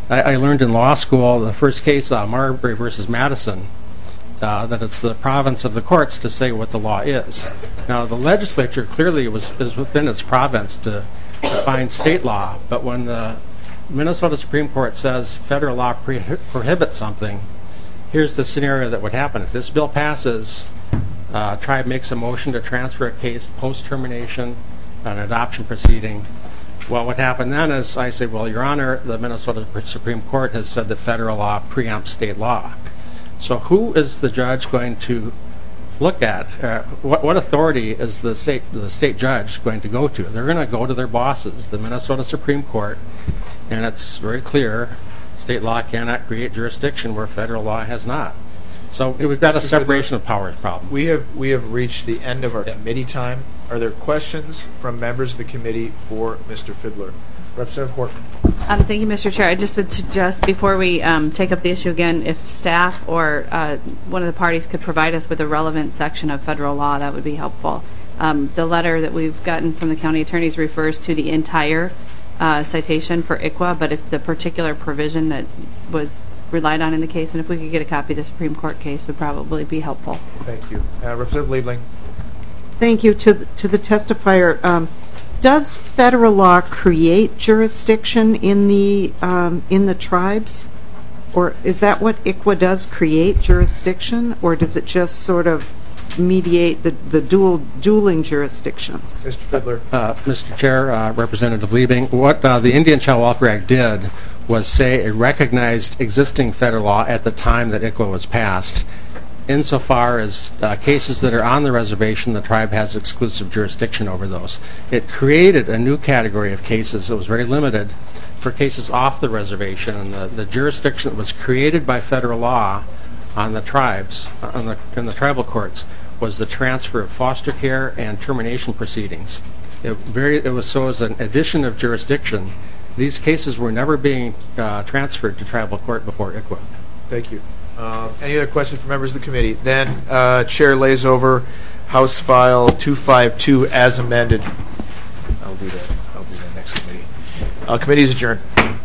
I, I learned in law school, the first case, uh, Marbury versus Madison, uh, that it's the province of the courts to say what the law is. Now, the legislature clearly was is within its province to define state law, but when the Minnesota Supreme Court says federal law pre- prohibits something, here's the scenario that would happen. If this bill passes, uh, tribe makes a motion to transfer a case post-termination, an adoption proceeding. Well, what happened then is I say, well, Your Honor, the Minnesota Supreme Court has said that federal law preempts state law. So who is the judge going to look at? Uh, what, what authority is the state, the state judge going to go to? They're going to go to their bosses, the Minnesota Supreme Court, and it's very clear state law cannot create jurisdiction where federal law has not. So we've got a separation of powers problem. We have we have reached the end of our committee time. Are there questions from members of the committee for Mister Fidler? Representative Horton. Um, thank you, Mister Chair. I just would suggest before we um, take up the issue again, if staff or uh, one of the parties could provide us with a relevant section of federal law, that would be helpful. Um, the letter that we've gotten from the county attorneys refers to the entire uh, citation for I C W A, but if the particular provision that was relied on in the case, and if we could get a copy of the Supreme Court case, would probably be helpful. Thank you. Uh, Representative Liebling. Thank you. To the, to the testifier, um, does federal law create jurisdiction in the um, in the tribes? Or is that what I C W A does, create jurisdiction? Or does it just sort of mediate the, the dual dueling jurisdictions? Mister Fidler. Uh, Mister Chair, uh, Representative Liebling, what uh, the Indian Child Welfare Act did was say it recognized existing federal law at the time that I C W A was passed. Insofar as uh, cases that are on the reservation, the tribe has exclusive jurisdiction over those. It created a new category of cases that was very limited for cases off the reservation, and the, the jurisdiction that was created by federal law on the tribes, on the, in the tribal courts, was the transfer of foster care and termination proceedings. It, very, it was so as an addition of jurisdiction. These cases were never being uh, transferred to tribal court before I C W A. Thank you. Uh, any other questions from members of the committee? Then uh, Chair lays over House File two fifty-two as amended. I'll do that. I'll do that next committee. Uh, committee is adjourned.